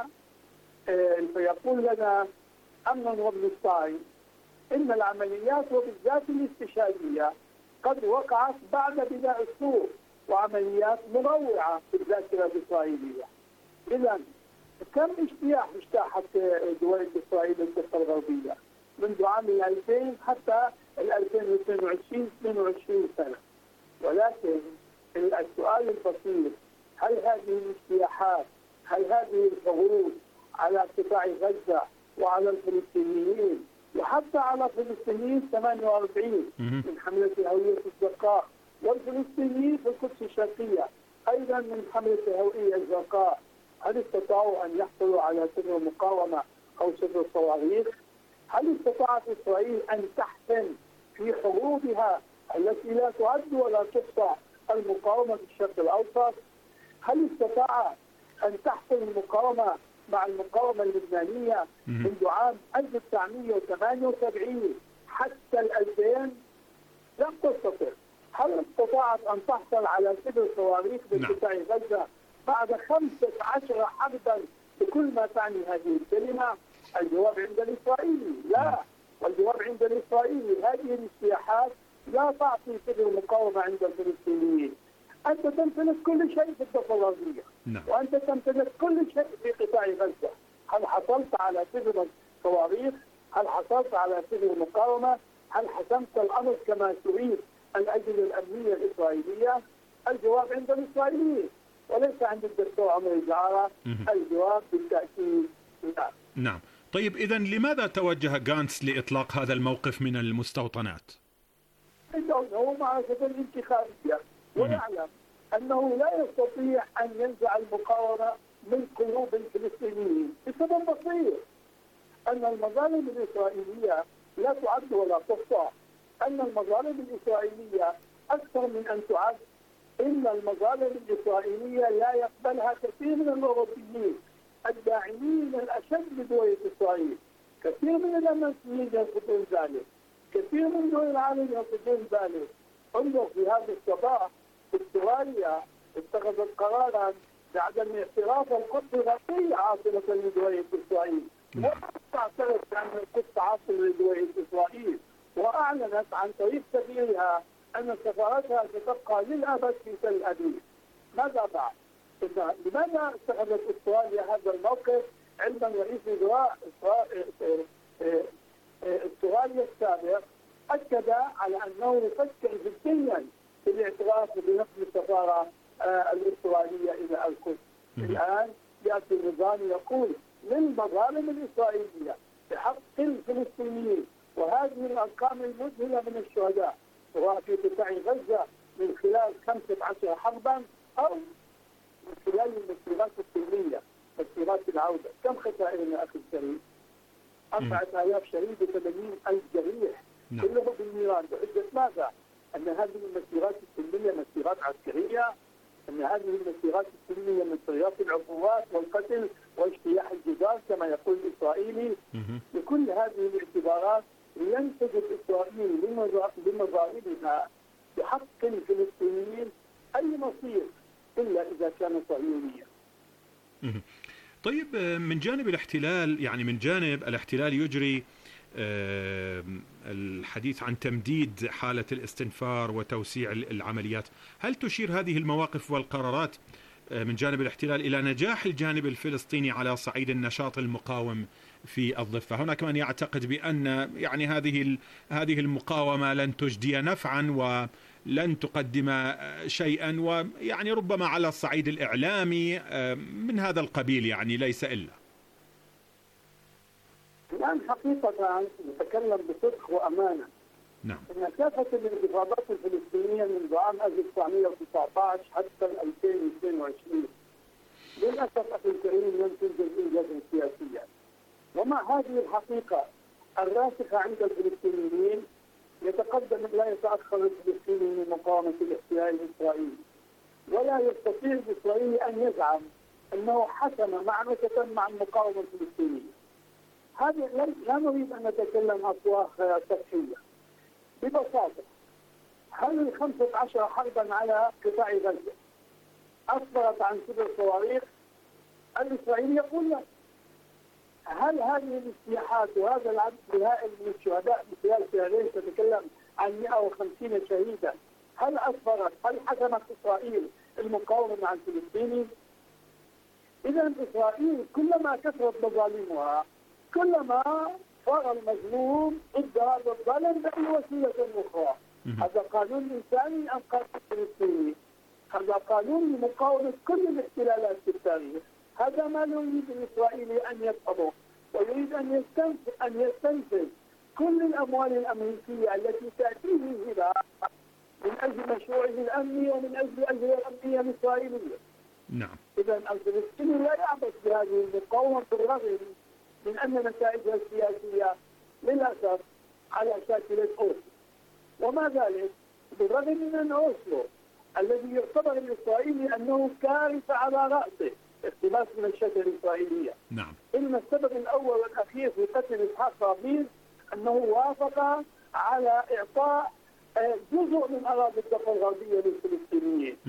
فيقول لنا أمنون روبنشتاين إن العمليات وبالذات الاستشهادية قد وقعت بعد بناء السور وعمليات مروعة في الذاكرة الإسرائيلية. إذا كم اجتياح اجتاحت دولة إسرائيل الضفة الغربية منذ عام ألفين حتى ألفين واثنين وعشرين اثنين وعشرين سنة. ولكن السؤال البسيط، هل هذه الاجتياحات هل هذه الحروب على قطاع غزة وعلى الفلسطينيين وحتى على الفلسطينيين ثمانية وأربعين من حملة الهوية الزرقاء والفلسطينيين في القدس الشرقية أيضا من حملة الهوية الزرقاء، هل استطاعوا أن يحصلوا على سر مقاومة أو سر صواريخ؟ هل استطاعت إسرائيل أن تحسن في حروبها التي لا تعد ولا تحصى المقاومة في الشرق الأوسط؟ هل استطاع أن تحصل المقاومة مع المقاومة اللبنانية منذ عام ألف وتسعمئة وثمانية وسبعين حتى الألفين؟ لم تستطع. هل استطاعت أن تحصل على سبع صواريخ بقطاع غزة بعد خمسة عشر حربا بكل ما تعني هذه الكلمة؟ الجواب عند الإسرائيلي لا، والجواب عند الإسرائيلي هذه الاجتياحات لا تعطي سبب المقاومة عند الفلسطينيين. أنت تمتلك كل شيء في الضفة الغربية وأنت تمتلك كل شيء في قطاع غزة. هل حصلت على سبب صواريخ؟ هل حصلت على سبب المقاومة؟ هل حسمت الأمر كما تريد الأجهزة الأمنية الإسرائيلية؟ الجواب عند الإسرائيليين وليس عند الدكتور عمر جعارة. الجواب بالتأكيد لا. نعم. طيب إذن لماذا توجه غانتس لإطلاق هذا الموقف من المستوطنات؟ هو معركة الانتخابية ويعلم أنه لا يستطيع أن ينزع المقاومة من قلوب الفلسطينيين بسبب بسيط، أن المظالم الإسرائيلية لا تعد ولا تحصى، أن المظالم الإسرائيلية أكثر من أن تعد. إن المظالم الإسرائيلية لا يقبلها كثير من الأوروبيين الداعمين الأشد لدولة إسرائيل. كثير من الأمريكيين يرفضون ذلك، كثير من دول العالم يرفضون ذلك. انظر في هذا الصباح استراليا اتخذت قرارا بعدم اعتراف القدس الغربية عاصمة لدولة إسرائيل، وتعترف بأن القدس عاصمة لدولة إسرائيل، وأعلنت عن طريق سفيرها أن سفارتها ستبقى للأبد في تل أبيب. ماذا بعد؟ لماذا اتخذت استراليا هذا الموقف عندما رئيس وزراء استراليا السابق أكد على أنه يفكر جديا في الاعتراف بنقل السفارة الأسترالية إلى القدس؟ الآن يأتي النظام يقول للمظالم الإسرائيلية بحق الفلسطينيين وهذه أربعة آلاف شهيد وثمانين ألف جريح كلهم بالنيران. بحجة ماذا؟ أن هذه المسيرات السلمية مسيرات عسكرية، أن هذه المسيرات السلمية من سياق العقوبات والقتل واجتياح الجدار كما يقول الإسرائيلي. لكل هذه الاعتبارات لن تجد إسرائيل لمظاهرها بحق الفلسطينيين أي مصير إلا إذا كان صهيونيا. طيب من جانب الاحتلال، يعني من جانب الاحتلال يجري الحديث عن تمديد حالة الاستنفار وتوسيع العمليات. هل تشير هذه المواقف والقرارات من جانب الاحتلال إلى نجاح الجانب الفلسطيني على صعيد النشاط المقاوم في الضفة؟ هناك من يعتقد بأن يعني هذه هذه المقاومة لن تجدي نفعا ولن تقدم شيئا، ويعني ربما على الصعيد الإعلامي من هذا القبيل، يعني ليس إلا. الآن حقيقة نتكلم بصدق وأمانة. نعم. إن كافة الانتفاضات الفلسطينية منذ عام ألف وتسعمئة وتسعة عشر حتى ألفين واثنين وعشرين للأسف أخي الكريم لم تنجز إنجازا سياسيا. ومع هذه الحقيقة الراسخة عند الفلسطينيين يتقدم لا يتأخر الفلسطيني من مقاومة الاحتلال الإسرائيلي، ولا يستطيع الإسرائيلي أن يزعم أنه حسم معركة مع المقاومة الفلسطينية. هذه لا نريد أن نتكلم أفواه سطحية. ببساطة، هل الخمسة عشر حربا على قطاع غزة أسفرت عن كبر صواريخ؟ الإسرائيلي يقول لا. هل هذه الاجتياحات وهذا العدد الهائل من الشهداء خلال شهرين تتكلم عن مئة وخمسين شهيدا، هل أسفرت؟ هل حسمت إسرائيل المقاومة مع الفلسطيني؟ إذا إسرائيل كلما كثرت مظالمها كلما صار المظلوم ضد هذا الظالم بأي وسيلة أخرى. هذا قانون إنساني أم قانون فلسطيني؟ هذا قانون لمقاومة كل الاحتلالات في التاريخ. هذا ما يريد الإسرائيلي أن يفعله، ويريد أن يستنفذ أن يستنفذ كل الأموال الأمريكية التي تأتيه هنا من أجل مشروعه الأمني ومن أجل الأجهزة الأمنية الإسرائيلية. نعم. إذا الفلسطيني لا يعبث بهذه المقاومة بالرغم من أن نتائجها السياسية للأسف على شاكلة أوسلو. وما ذلك بالرغم من أن أوسلو الذي يعتبر الإسرائيلي أنه كارثة على رأسه اقتباس من الشجرة الإسرائيلية. نعم. إن السبب الأول والأخير في قتل إسحاق رابين أنه وافق على إعطاء جزء من أراضي الضفة الغربية للفلسطينيين.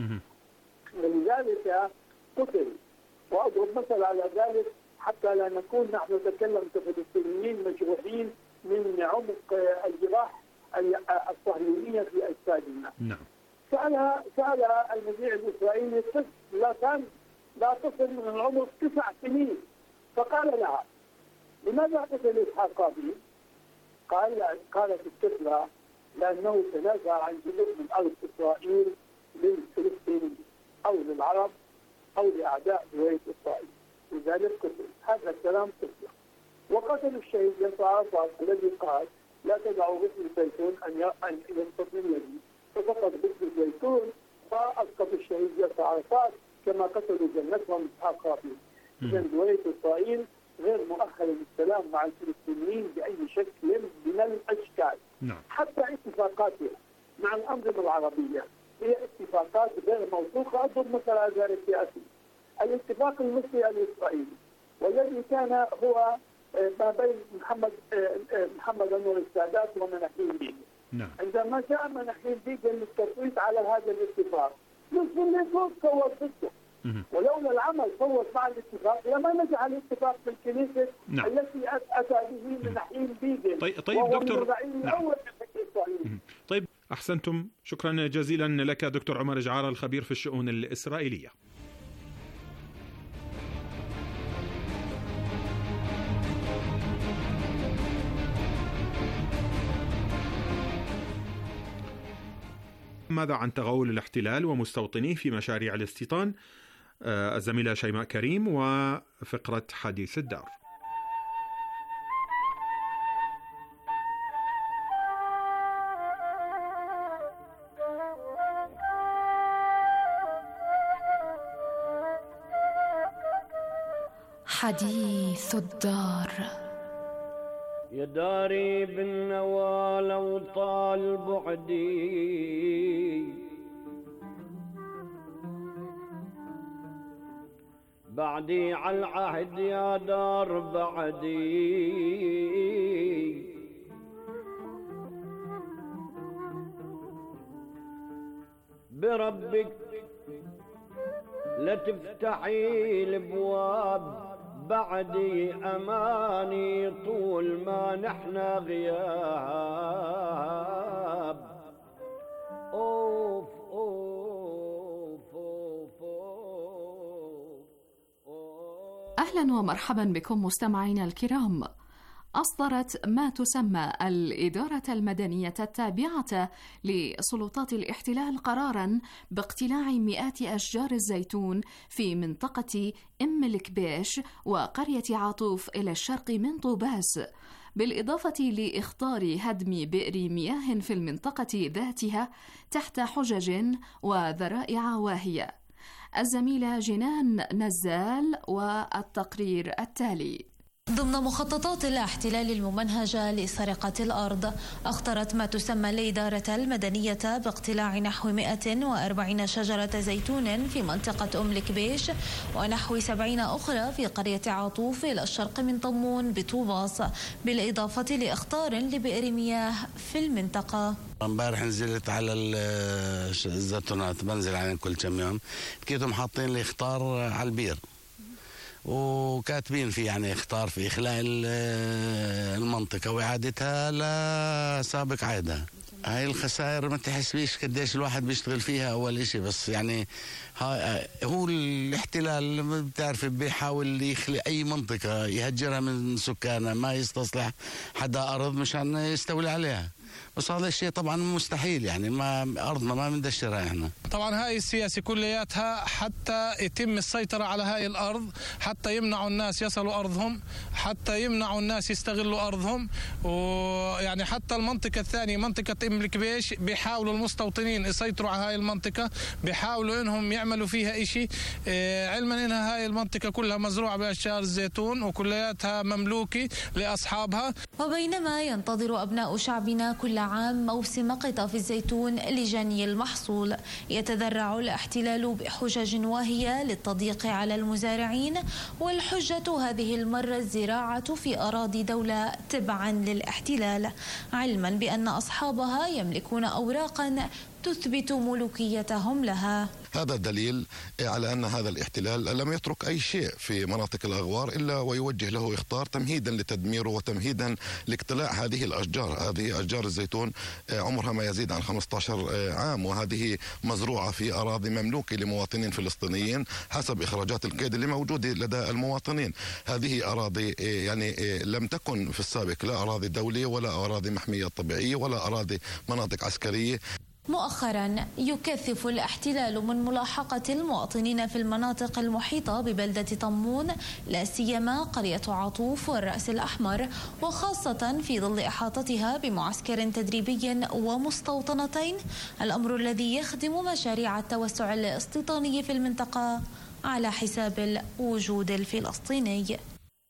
ولذلك قتل. وأضرب مثل على ذلك حتى لا نكون نحن نتكلم كفلسطينيين مجروحين من عمق الجراح الصهيونية في أجسادنا. نعم. سأل سأل المذيع الإسرائيلي طفل لا كان لا تصل من العمر تسع سنين، فقال لها لماذا قتل إسحاق رابين؟ قال قالت الطفلة لأنه تنازع عن جزء من أرض إسرائيل للفلسطينيين أو للعرب أو لأعداء دويلة إسرائيل، لذلك قتل. هذا الكلام طفلة. وقتل الشهيد ياسر عرفات الذي قال لا تدعوا غصن الزيتون أن ينقض من يدي، ففقد غصن الزيتون وأسقط الشهيد ياسر عرفات كما قتلوا جنتهم إسحاق رابين. إذا دويلة إسرائيل غير مؤهلة للسلام مع الفلسطينيين بأي شكل من الأشكال. نعم. حتى اتفاقاتها مع الأنظمة العربية هي اتفاقات غير موثوقة. أضرب مثل على ذلك سياسي الاتفاق المصري الإسرائيلي والذي كان هو ما بين محمد محمد أنور السادات ومناحيم بيجن. نعم. عندما جاء مناحيم بيجن للتصويت على هذا الاتفاق نصف النصوص صوت ضده، ولولا العمل صوت مع الاتفاق لما نجح الاتفاق في الكنيسة. نعم. التي أتى به مناحيم بيجن. طيب, طيب دكتور. نعم. طيب أحسنتم، شكرا جزيلا لك دكتور عمر جعارة الخبير في الشؤون الإسرائيلية. ماذا عن تغول الاحتلال ومستوطنيه في مشاريع الاستيطان؟ الزميلة شيماء كريم وفقرة حديث الدار. حديث الدار. يا داري بالنوى لو طال بعدي بعدي على العهد يا دار بعدي بربك لا تفتحي الابواب بعدي اماني طول ما نحنا غياب. اوف اوف اوف اوف. اهلا ومرحبا بكم مستمعينا الكرام. أصدرت ما تسمى الإدارة المدنية التابعة لسلطات الاحتلال قراراً باقتلاع مئات أشجار الزيتون في منطقة أم الكبيش وقرية عاطوف إلى الشرق من طوباس، بالإضافة لإخطار هدم بئر مياه في المنطقة ذاتها تحت حجج وذرائع واهية. الزميلة جنان نزال والتقرير التالي. ضمن مخططات الاحتلال الممنهجة لسرقة الأرض، أخطرت ما تسمى الإدارة المدنية باقتلاع نحو مئة وأربعين شجرة زيتون في منطقة أم الكبيش ونحو سبعين أخرى في قرية عاطوف إلى الشرق من طمون بطوباس، بالإضافة لإخطار لبئر مياه في المنطقة. امبارح نزلت على الزيتونات، بنزل عليهم كل كم يوم، لقيتهم حاطين لي اخطار على البير وكاتبين فيه يعني اختار في إخلاء المنطقة وإعادتها لسابق عهدها. هاي الخسائر ما تحسبيش قديش الواحد بيشتغل فيها أول إشي، بس يعني هو الاحتلال بتعرف بيحاول يخلق أي منطقة يهجرها من سكانها، ما يستصلح حدا أرض مشان يستولي عليها، بس هذا الشيء طبعا مستحيل، يعني ما أرضنا ما بندشرها احنا. طبعا هاي السياسة كلياتها حتى يتم السيطرة على هاي الأرض، حتى يمنعوا الناس يصلوا أرضهم، حتى يمنعوا الناس يستغلوا أرضهم، ويعني حتى المنطقة الثانية منطقة أم الكبيش بيحاولوا المستوطنين يسيطروا على هاي المنطقة، بيحاولوا إنهم يعملوا فيها إشي، علما إنها هاي المنطقة كلها مزروعة بأشجار الزيتون وكلياتها مملوكي لأصحابها. وبينما ينتظر أبناء شعبنا كل عام موسم قطاف الزيتون لجني المحصول، يتذرع الاحتلال بحجج واهية للتضييق على المزارعين، والحجة هذه المرة الزراعة في أراضي دولة تبعا للاحتلال، علما بأن أصحابها يملكون أوراقا تثبت ملوكيتهم لها. هذا دليل على أن هذا الاحتلال لم يترك أي شيء في مناطق الأغوار إلا ويوجه له إخطار تمهيدا لتدميره وتمهيدا لاقتلاع هذه الأشجار. هذه أشجار الزيتون عمرها ما يزيد عن خمسة عشر عام، وهذه مزروعة في أراضي مملوكة لمواطنين فلسطينيين حسب إخراجات القيد اللي موجودة لدى المواطنين. هذه أراضي يعني لم تكن في السابق لا أراضي دولية ولا أراضي محمية طبيعية ولا أراضي مناطق عسكرية. مؤخرا يكثف الاحتلال من ملاحقة المواطنين في المناطق المحيطة ببلدة طمون، لا سيما قرية عاطوف والرأس الأحمر، وخاصة في ظل إحاطتها بمعسكر تدريبي ومستوطنتين، الأمر الذي يخدم مشاريع التوسع الاستيطاني في المنطقة على حساب الوجود الفلسطيني.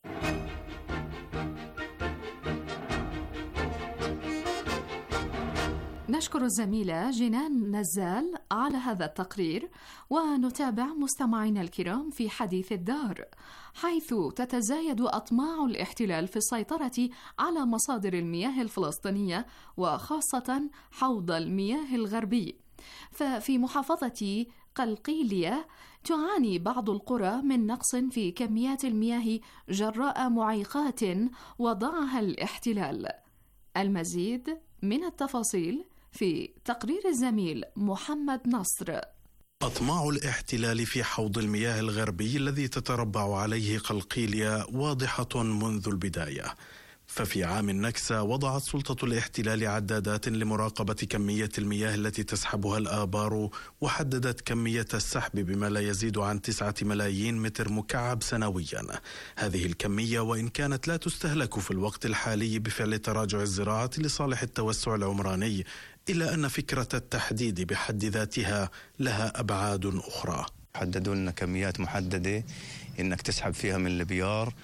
نشكر الزميلة جنان نزال على هذا التقرير، ونتابع مستمعينا الكرام في حديث الدار، حيث تتزايد أطماع الاحتلال في السيطرة على مصادر المياه الفلسطينية وخاصة حوض المياه الغربي. ففي محافظة قلقيلية تعاني بعض القرى من نقص في كميات المياه جراء معيقات وضعها الاحتلال. المزيد من التفاصيل في تقرير الزميل محمد نصر. أطماع الاحتلال في حوض المياه الغربي الذي تتربع عليه قلقيلية واضحة منذ البداية، ففي عام النكسة وضعت سلطة الاحتلال عدادات لمراقبة كمية المياه التي تسحبها الآبار، وحددت كمية السحب بما لا يزيد عن تسعة ملايين متر مكعب سنويا. هذه الكمية وإن كانت لا تستهلك في الوقت الحالي بفعل تراجع الزراعة لصالح التوسع العمراني، إلا أن فكرة التحديد بحد ذاتها لها أبعاد أخرى. حددوا لنا كميات محددة إنك تسحب فيها من البيار،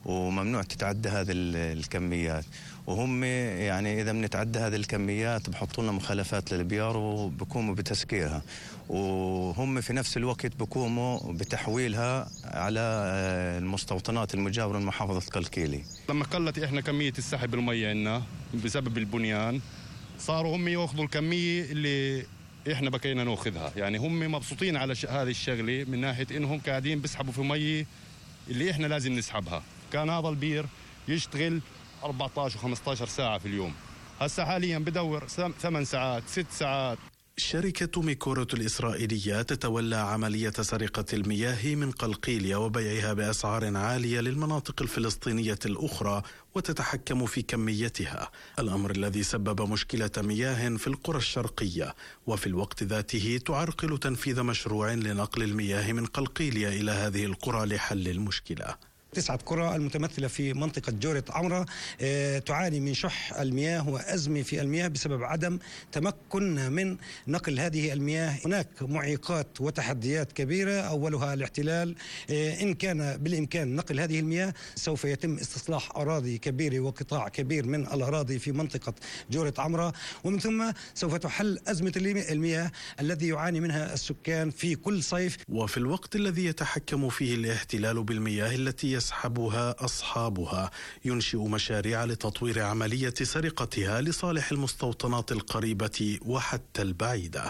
وممنوع تتعدى هذه الكميات. وهم يعني إذا بنتعدى هذه الكميات بحطوا لنا مخالفات للبيار وبقوموا بتسكيرها، وهم في نفس الوقت بقوموا بتحويلها على المستوطنات المجاورة لمحافظة قلقيلي. لما قلت إحنا كمية السحب المية عنا بسبب البنيان، صاروا هم يأخذوا الكمية اللي إحنا بكينا نأخذها. يعني هم مبسوطين على هذه الشغلة من ناحية إنهم قاعدين بيسحبوا في مية اللي إحنا لازم نسحبها. كان هذا البير يشتغل أربعة عشر وخمسة عشر ساعة في اليوم، هسه حاليا بدور ثمان ساعات ست ساعات. شركة ميكوروت الإسرائيلية تتولى عملية سرقة المياه من قلقيلية وبيعها بأسعار عالية للمناطق الفلسطينية الأخرى وتتحكم في كميتها، الأمر الذي سبب مشكلة مياه في القرى الشرقية، وفي الوقت ذاته تعرقل تنفيذ مشروع لنقل المياه من قلقيلية إلى هذه القرى لحل المشكلة. تسعة قرى المتمثلة في منطقة جورة عمرة تعاني من شح المياه وأزمة في المياه بسبب عدم تمكننا من نقل هذه المياه. هناك معيقات وتحديات كبيرة، أولها الاحتلال. إن كان بالإمكان نقل هذه المياه سوف يتم استصلاح أراضي كبيرة وقطاع كبير من الأراضي في منطقة جورة عمرة، ومن ثم سوف تحل أزمة المياه الذي يعاني منها السكان في كل صيف. وفي الوقت الذي يتحكم فيه الاحتلال بالمياه التي يسحبها أصحابها، ينشئ مشاريع لتطوير عملية سرقتها لصالح المستوطنات القريبة وحتى البعيدة.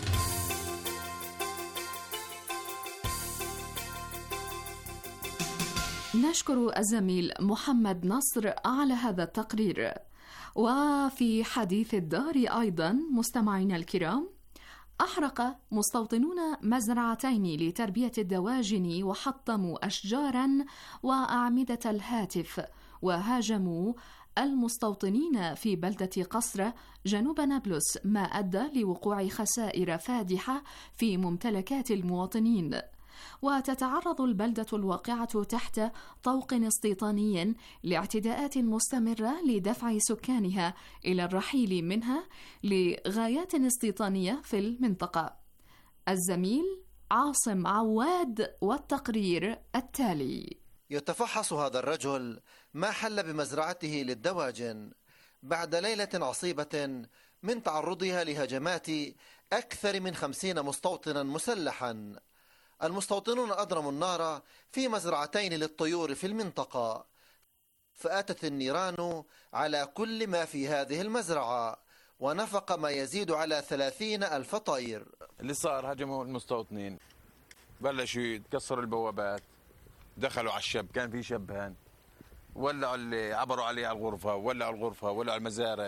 نشكر الزميل محمد نصر على هذا التقرير. وفي حديث الدار أيضا مستمعينا الكرام، أحرق مستوطنون مزرعتين لتربية الدواجن وحطموا أشجاراً وأعمدة الهاتف وهاجموا المستوطنين في بلدة قصرة جنوب نابلس، ما أدى لوقوع خسائر فادحة في ممتلكات المواطنين. وتتعرض البلدة الواقعة تحت طوق استيطاني لاعتداءات مستمرة لدفع سكانها إلى الرحيل منها لغايات استيطانية في المنطقة. الزميل عاصم عواد والتقرير التالي. يتفحص هذا الرجل ما حل بمزرعته للدواجن بعد ليلة عصيبة من تعرضها لهجمات أكثر من خمسين مستوطنا مسلحا. المستوطنون أضرموا النار في مزرعتين للطيور في المنطقة، فأتت النيران على كل ما في هذه المزرعة ونفق ما يزيد على ثلاثين ألف طير. اللي صار هجموا المستوطنين، بلشوا يكسروا البوابات، دخلوا على الشب، كان في شبان، ولعوا اللي عبروا عليه على الغرفة، ولعوا الغرفة، ولعوا المزارع.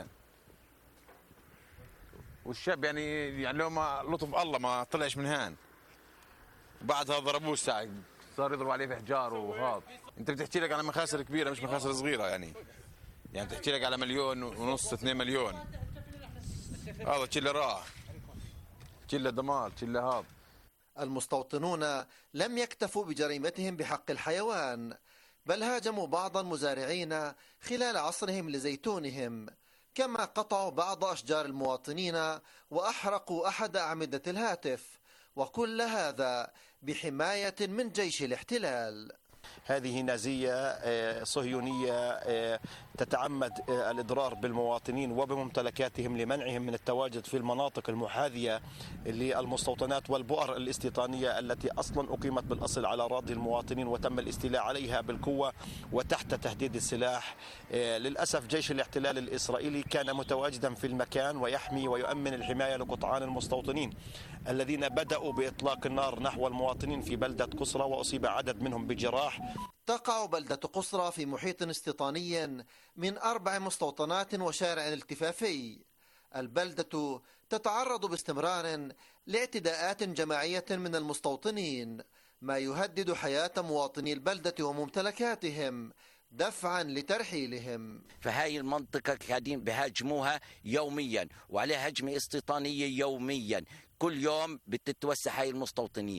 والشاب يعني يعني لو ما لطف الله ما طلعش من هان. بعدها ضربوه الساعة، صار يضربوا عليه بحجار وهذا. انت بتحكي لك على مخاسر كبيرة مش مخاسر صغيرة، يعني يعني بتحكي لك على مليون ونص اثنين مليون. هذا كله راح، كله دمار، كله هذا. المستوطنون لم يكتفوا بجريمتهم بحق الحيوان، بل هاجموا بعض المزارعين خلال عصرهم لزيتونهم، كما قطعوا بعض أشجار المواطنين وأحرقوا أحد أعمدة الهاتف، وكل هذا بحماية من جيش الاحتلال. هذه نازية صهيونية تتعمد الإضرار بالمواطنين وبممتلكاتهم لمنعهم من التواجد في المناطق المحاذية للمستوطنات والبؤر الاستيطانية التي أصلا أقيمت بالأصل على أراضي المواطنين وتم الاستيلاء عليها بالقوة وتحت تهديد السلاح. للأسف جيش الاحتلال الإسرائيلي كان متواجدا في المكان ويحمي ويؤمن الحماية لقطعان المستوطنين الذين بدأوا بإطلاق النار نحو المواطنين في بلدة قصرة وأصيب عدد منهم بجراح. تقع بلدة قصرة في محيط استيطاني من أربع مستوطنات وشارع التفافي. البلدة تتعرض باستمرار لاعتداءات جماعية من المستوطنين، ما يهدد حياة مواطني البلدة وممتلكاتهم دفعا لترحيلهم. فهاي المنطقة قاعدين بهاجموها يوميا وعليها هجمة استيطانية يوميا، كل يوم بتتوسع هاي المستوطنين.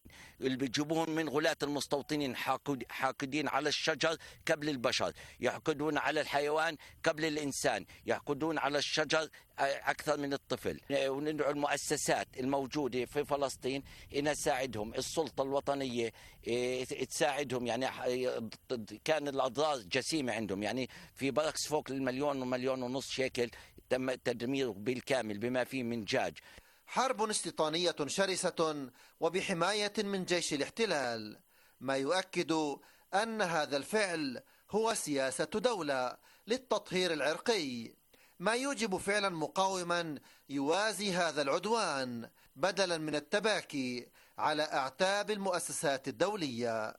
اللي بيجيبوهم من غلاة المستوطنين حاقدين على الشجر قبل البشر، يحقدون على الحيوان قبل الإنسان، يحقدون على الشجر أكثر من الطفل. وندعو المؤسسات الموجودة في فلسطين إن تساعدهم، السلطة الوطنية تساعدهم. يعني كان الأضرار جسيمة عندهم، يعني في بركس فوق المليون ومليون ونص شيكل تم تدميره بالكامل بما فيه من جاج. حرب استيطانية شرسة وبحماية من جيش الاحتلال، ما يؤكد أن هذا الفعل هو سياسة دولة للتطهير العرقي، ما يوجب فعلا مقاوما يوازي هذا العدوان بدلا من التباكي على أعتاب المؤسسات الدولية.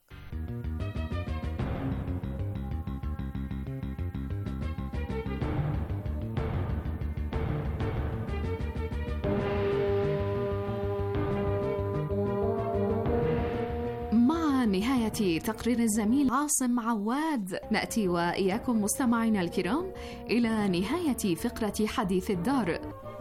نهاية تقرير الزميل عاصم عواد، نأتي وإياكم مستمعينا الكرام إلى نهاية فقرة حديث الدار.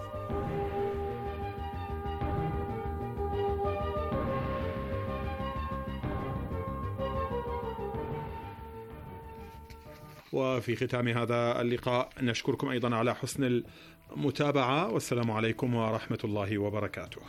وفي ختام هذا اللقاء نشكركم أيضا على حسن المتابعة، والسلام عليكم ورحمة الله وبركاته.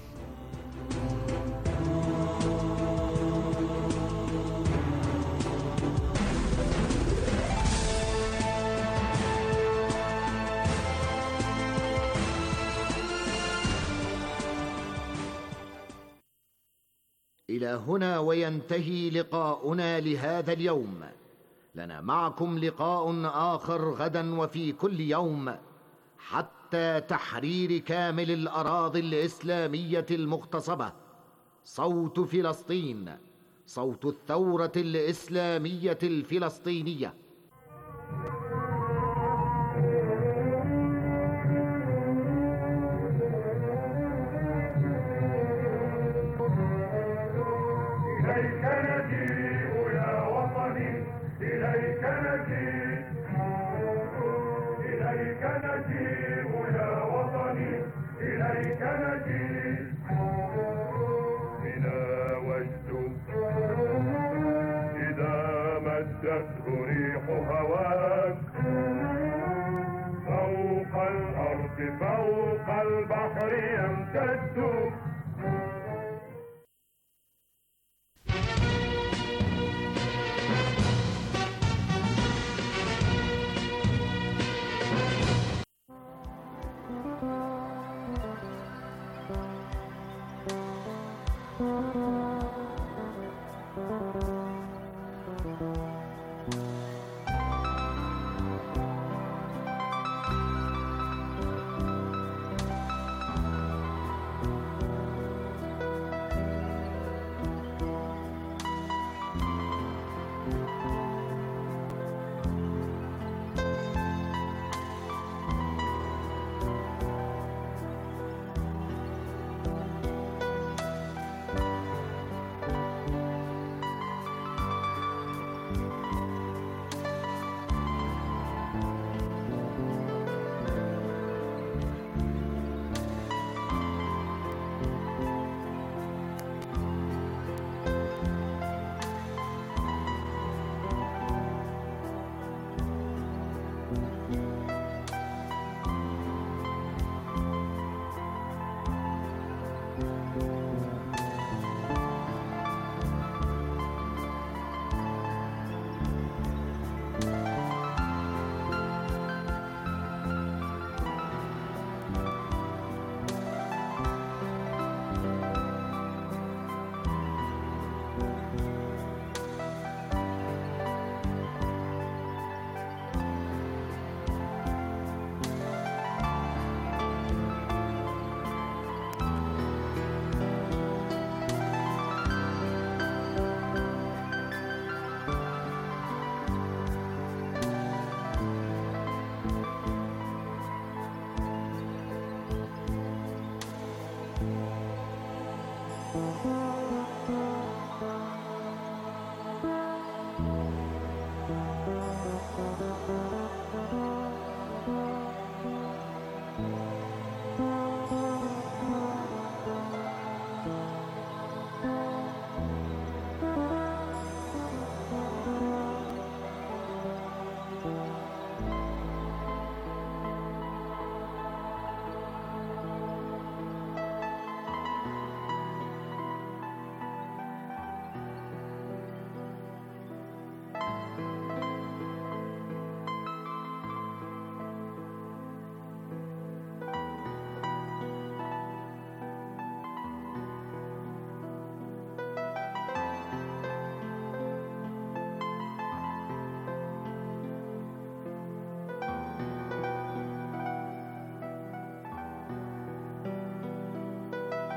إلى هنا وينتهي لقاؤنا لهذا اليوم. لنا معكم لقاء آخر غدا وفي كل يوم حتى تحرير كامل الأراضي الإسلامية المغتصبة. صوت فلسطين، صوت الثورة الإسلامية الفلسطينية. ريح هواك فوق الأرض فوق البحر يمتد. Thank you.